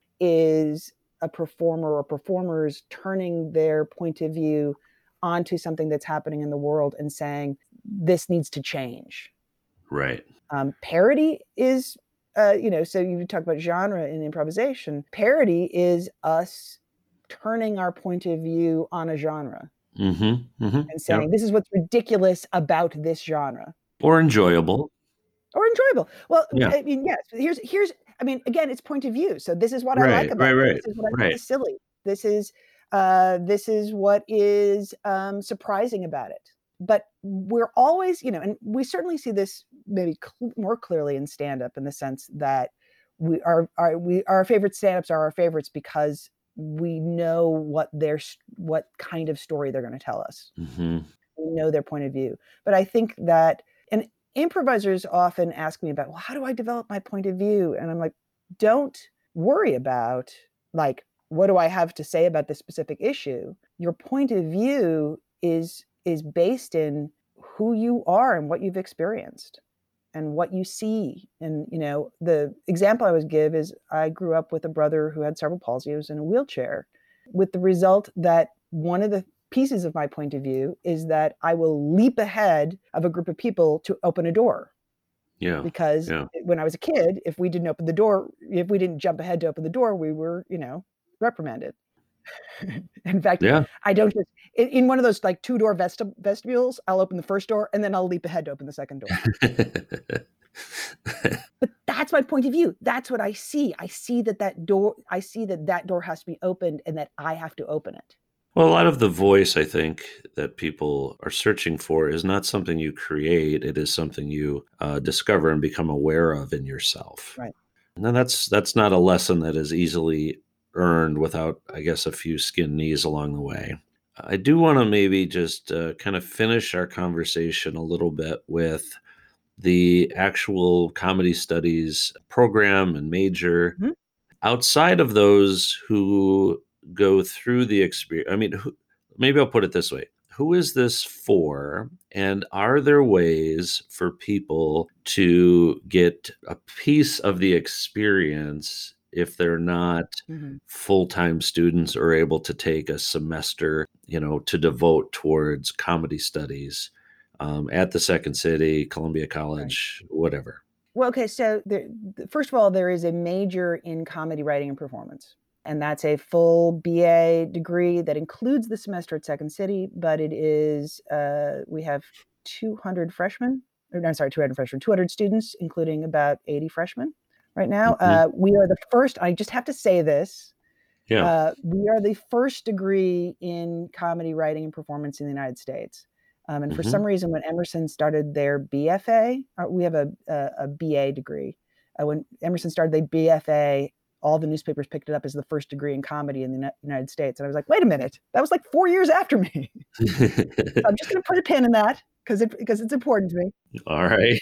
is a performer or performers turning their point of view onto something that's happening in the world and saying, this needs to change. Right. Um, parody is... Uh, you know, so you talk about genre in improvisation. Parody is us turning our point of view on a genre mm-hmm, mm-hmm, and saying, yep. This is what's ridiculous about this genre. Or enjoyable. Or enjoyable. Well, yeah. I mean, yes, here's, here's, I mean, again, it's point of view. So this is what right, I like about right, it. right, This is what I right. think is silly. This is, uh, this is what is um, surprising about it. But we're always, you know, and we certainly see this maybe cl- more clearly in stand-up, in the sense that we are, our, we, our favorite stand-ups are our favorites because we know what their, what kind of story they're going to tell us. Mm-hmm. We know their point of view. But I think that, and improvisers often ask me about, well, how do I develop my point of view? And I'm like, don't worry about, like, what do I have to say about this specific issue? Your point of view is is based in who you are and what you've experienced and what you see. And, you know, the example I would give is I grew up with a brother who had cerebral palsy, who was in a wheelchair, with the result that one of the pieces of my point of view is that I will leap ahead of a group of people to open a door. Yeah. Because yeah. when I was a kid, if we didn't open the door, if we didn't jump ahead to open the door, we were, you know, reprimanded. In fact, yeah. I don't just, in, in one of those like two door vesti- vestibules, I'll open the first door and then I'll leap ahead to open the second door. But that's my point of view. That's what I see. I see that that door, I see that that door has to be opened and that I have to open it. Well, a lot of the voice, I think, that people are searching for is not something you create. It is something you uh, discover and become aware of in yourself. Right. And that's that's not a lesson that is easily earned without, I guess, a few skin knees along the way. I do want to maybe just uh, kind of finish our conversation a little bit with the actual comedy studies program and major. Mm-hmm. Outside of those who go through the experience, I mean, who, maybe I'll put it this way. Who is this for? And are there ways for people to get a piece of the experience if they're not mm-hmm. full-time students or able to take a semester, you know, to devote towards comedy studies um, at the Second City, Columbia College, right. whatever? Well, okay. So there, first of all, there is a major in comedy writing and performance. And that's a full B A degree that includes the semester at Second City, but it is, uh, we have two hundred freshmen, or no, sorry, two hundred freshmen, two hundred students, including about eighty freshmen right now. Mm-hmm. Uh, we are the first, I just have to say this, yeah. uh, we are the first degree in comedy writing and performance in the United States. Um, and mm-hmm. for some reason, when Emerson started their B F A, uh, we have a, a, a B A degree. Uh, when Emerson started the B F A, all the newspapers picked it up as the first degree in comedy in the United States. And I was like, wait a minute, that was like four years after me. So I'm just going to put a pin in that because it, because it's important to me. All right.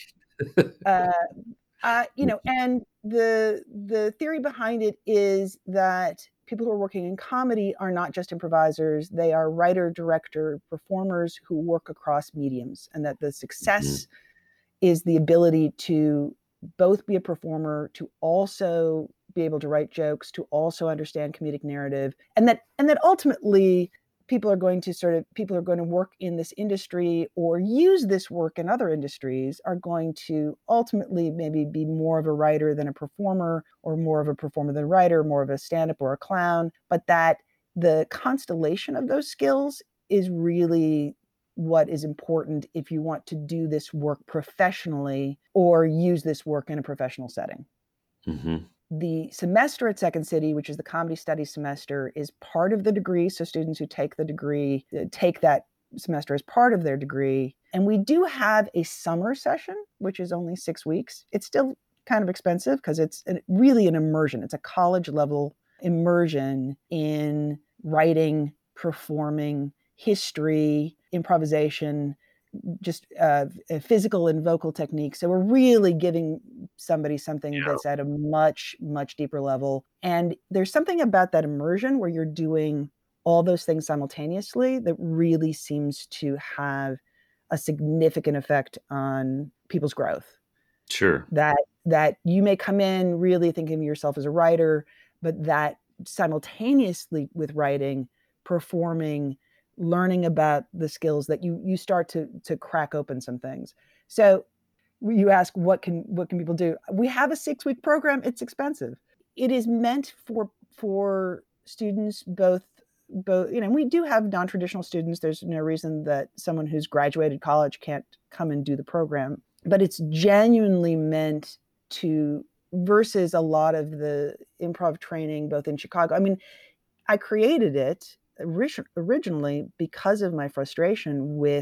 uh, uh, you know, and the, the theory behind it is that people who are working in comedy are not just improvisers. They are writer, director, performers who work across mediums, and that the success mm-hmm. is the ability to both be a performer, to also be able to write jokes, to also understand comedic narrative, and that and that ultimately people are going to sort of people are going to work in this industry or use this work in other industries are going to ultimately maybe be more of a writer than a performer, or more of a performer than a writer, more of a stand-up or a clown, but that the constellation of those skills is really what is important if you want to do this work professionally or use this work in a professional setting. Mm-hmm. The semester at Second City, which is the comedy studies semester, is part of the degree. So students who take the degree take that semester as part of their degree. And we do have a summer session, which is only six weeks. It's still kind of expensive because it's an, really an immersion. It's a college level immersion in writing, performing, history, improvisation, just uh, physical and vocal techniques. So we're really giving somebody something yeah. that's at a much, much deeper level. And there's something about that immersion where you're doing all those things simultaneously that really seems to have a significant effect on people's growth. Sure. That that you may come in really thinking of yourself as a writer, but that simultaneously with writing, performing, learning about the skills, that you you start to to crack open some things. So you ask, what can what can people do? We have a six-week program. It's expensive. It is meant for for students, both both you know, we do have non-traditional students. There's no reason that someone who's graduated college can't come and do the program. But it's genuinely meant to, versus a lot of the improv training, both in Chicago. I mean, I created it originally because of my frustration with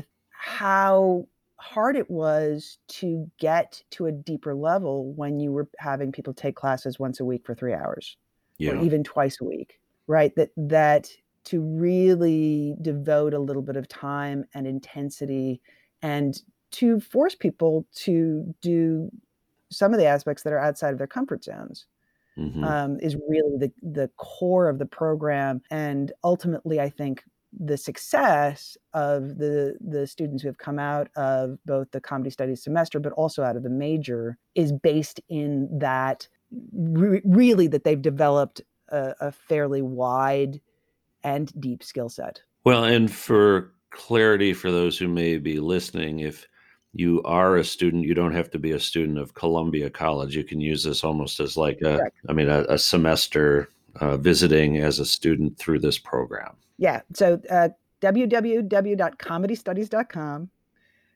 how hard it was to get to a deeper level when you were having people take classes once a week for three hours yeah. or even twice a week, right? That that to really devote a little bit of time and intensity and to force people to do some of the aspects that are outside of their comfort zones. Mm-hmm. Um, is really the the core of the program. And ultimately, I think the success of the the students who have come out of both the comedy studies semester, but also out of the major, is based in that re- really that they've developed a, a fairly wide and deep skill set. Well, and for clarity for those who may be listening, if you are a student, you don't have to be a student of Columbia College. You can use this almost as like a, Correct. I mean, a, a semester uh, visiting as a student through this program. Yeah. So uh, w w w dot comedy studies dot com.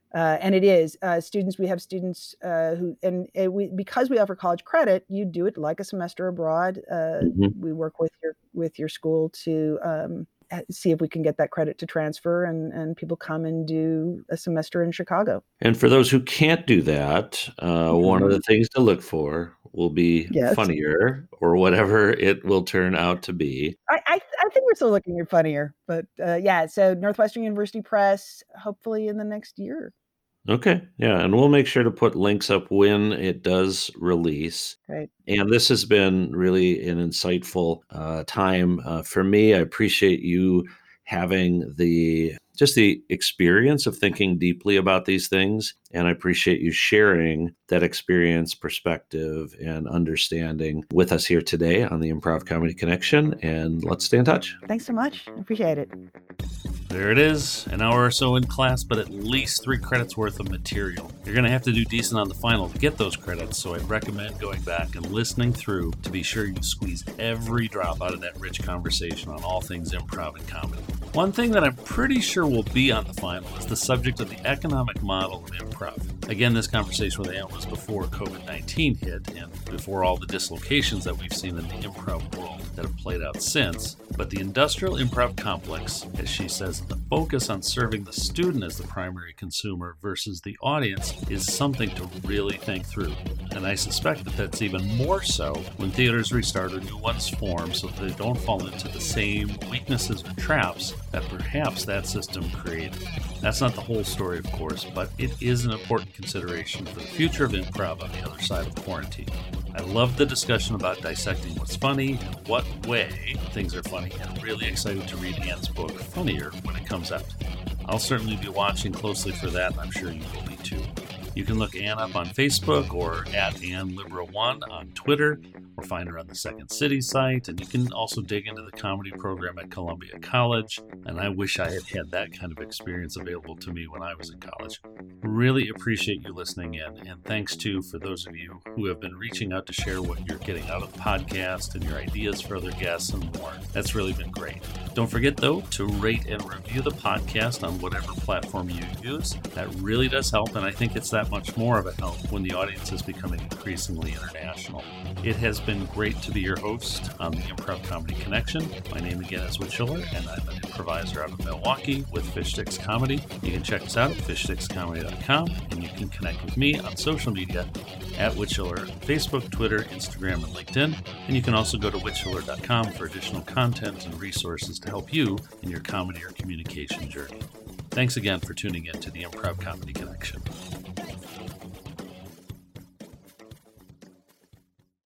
Uh, and it is uh, students. We have students uh, who, and uh, we because we offer college credit, you do it like a semester abroad. Uh, mm-hmm. We work with your with your school to um, see if we can get that credit to transfer, and and people come and do a semester in Chicago. And for those who can't do that, uh, mm-hmm. one of the things to look for will be yes. funnier, or whatever it will turn out to be. I, I, I think we're still looking at funnier, but uh, yeah. So Northwestern University Press, hopefully in the next year. Okay. Yeah. And we'll make sure to put links up when it does release. Right. And this has been really an insightful uh, time uh, for me. I appreciate you having the just the experience of thinking deeply about these things. And I appreciate you sharing that experience, perspective, and understanding with us here today on the Improv Comedy Connection. And let's stay in touch. Thanks so much. I appreciate it. There it is, an hour or so in class, but at least three credits worth of material. You're going to have to do decent on the final to get those credits, so I'd recommend going back and listening through to be sure you squeeze every drop out of that rich conversation on all things improv and comedy. One thing that I'm pretty sure will be on the final is the subject of the economic model of improv. Again, this conversation with Ann was before covid nineteen hit and before all the dislocations that we've seen in the improv world that have played out since. But the industrial improv complex, as she says, the focus on serving the student as the primary consumer versus the audience is something to really think through. And I suspect that that's even more so when theaters restart or new ones form, so that they don't fall into the same weaknesses or traps that perhaps that system created. That's not the whole story, of course, but it is an important consideration for the future of improv on the other side of quarantine. I love the discussion about dissecting what's funny and what way things are funny, and really excited to read Ann's book, Funnier, when it comes out. I'll certainly be watching closely for that, and I'm sure you will be too. You can look Ann up on Facebook or at Ann Libra one on Twitter, or find her on the Second City site, and you can also dig into the comedy program at Columbia College, and I wish I had had that kind of experience available to me when I was in college. Really appreciate you listening in, and thanks too for those of you who have been reaching out to share what you're getting out of the podcast and your ideas for other guests and more. That's really been great. Don't forget, though, to rate and review the podcast on whatever platform you use. That really does help, and I think it's that much more of a help when the audience is becoming increasingly international. It has been great to be your host on the Improv Comedy Connection. My name again is Whit Schiller, and I'm an improviser out of Milwaukee with Fish Sticks Comedy. You can check us out at fish sticks comedy dot com, and you can connect with me on social media at Whit Schiller on Facebook, Twitter, Instagram, and LinkedIn. And you can also go to whit schiller dot com for additional content and resources to help you in your comedy or communication journey. Thanks again for tuning in to the Improv Comedy Connection.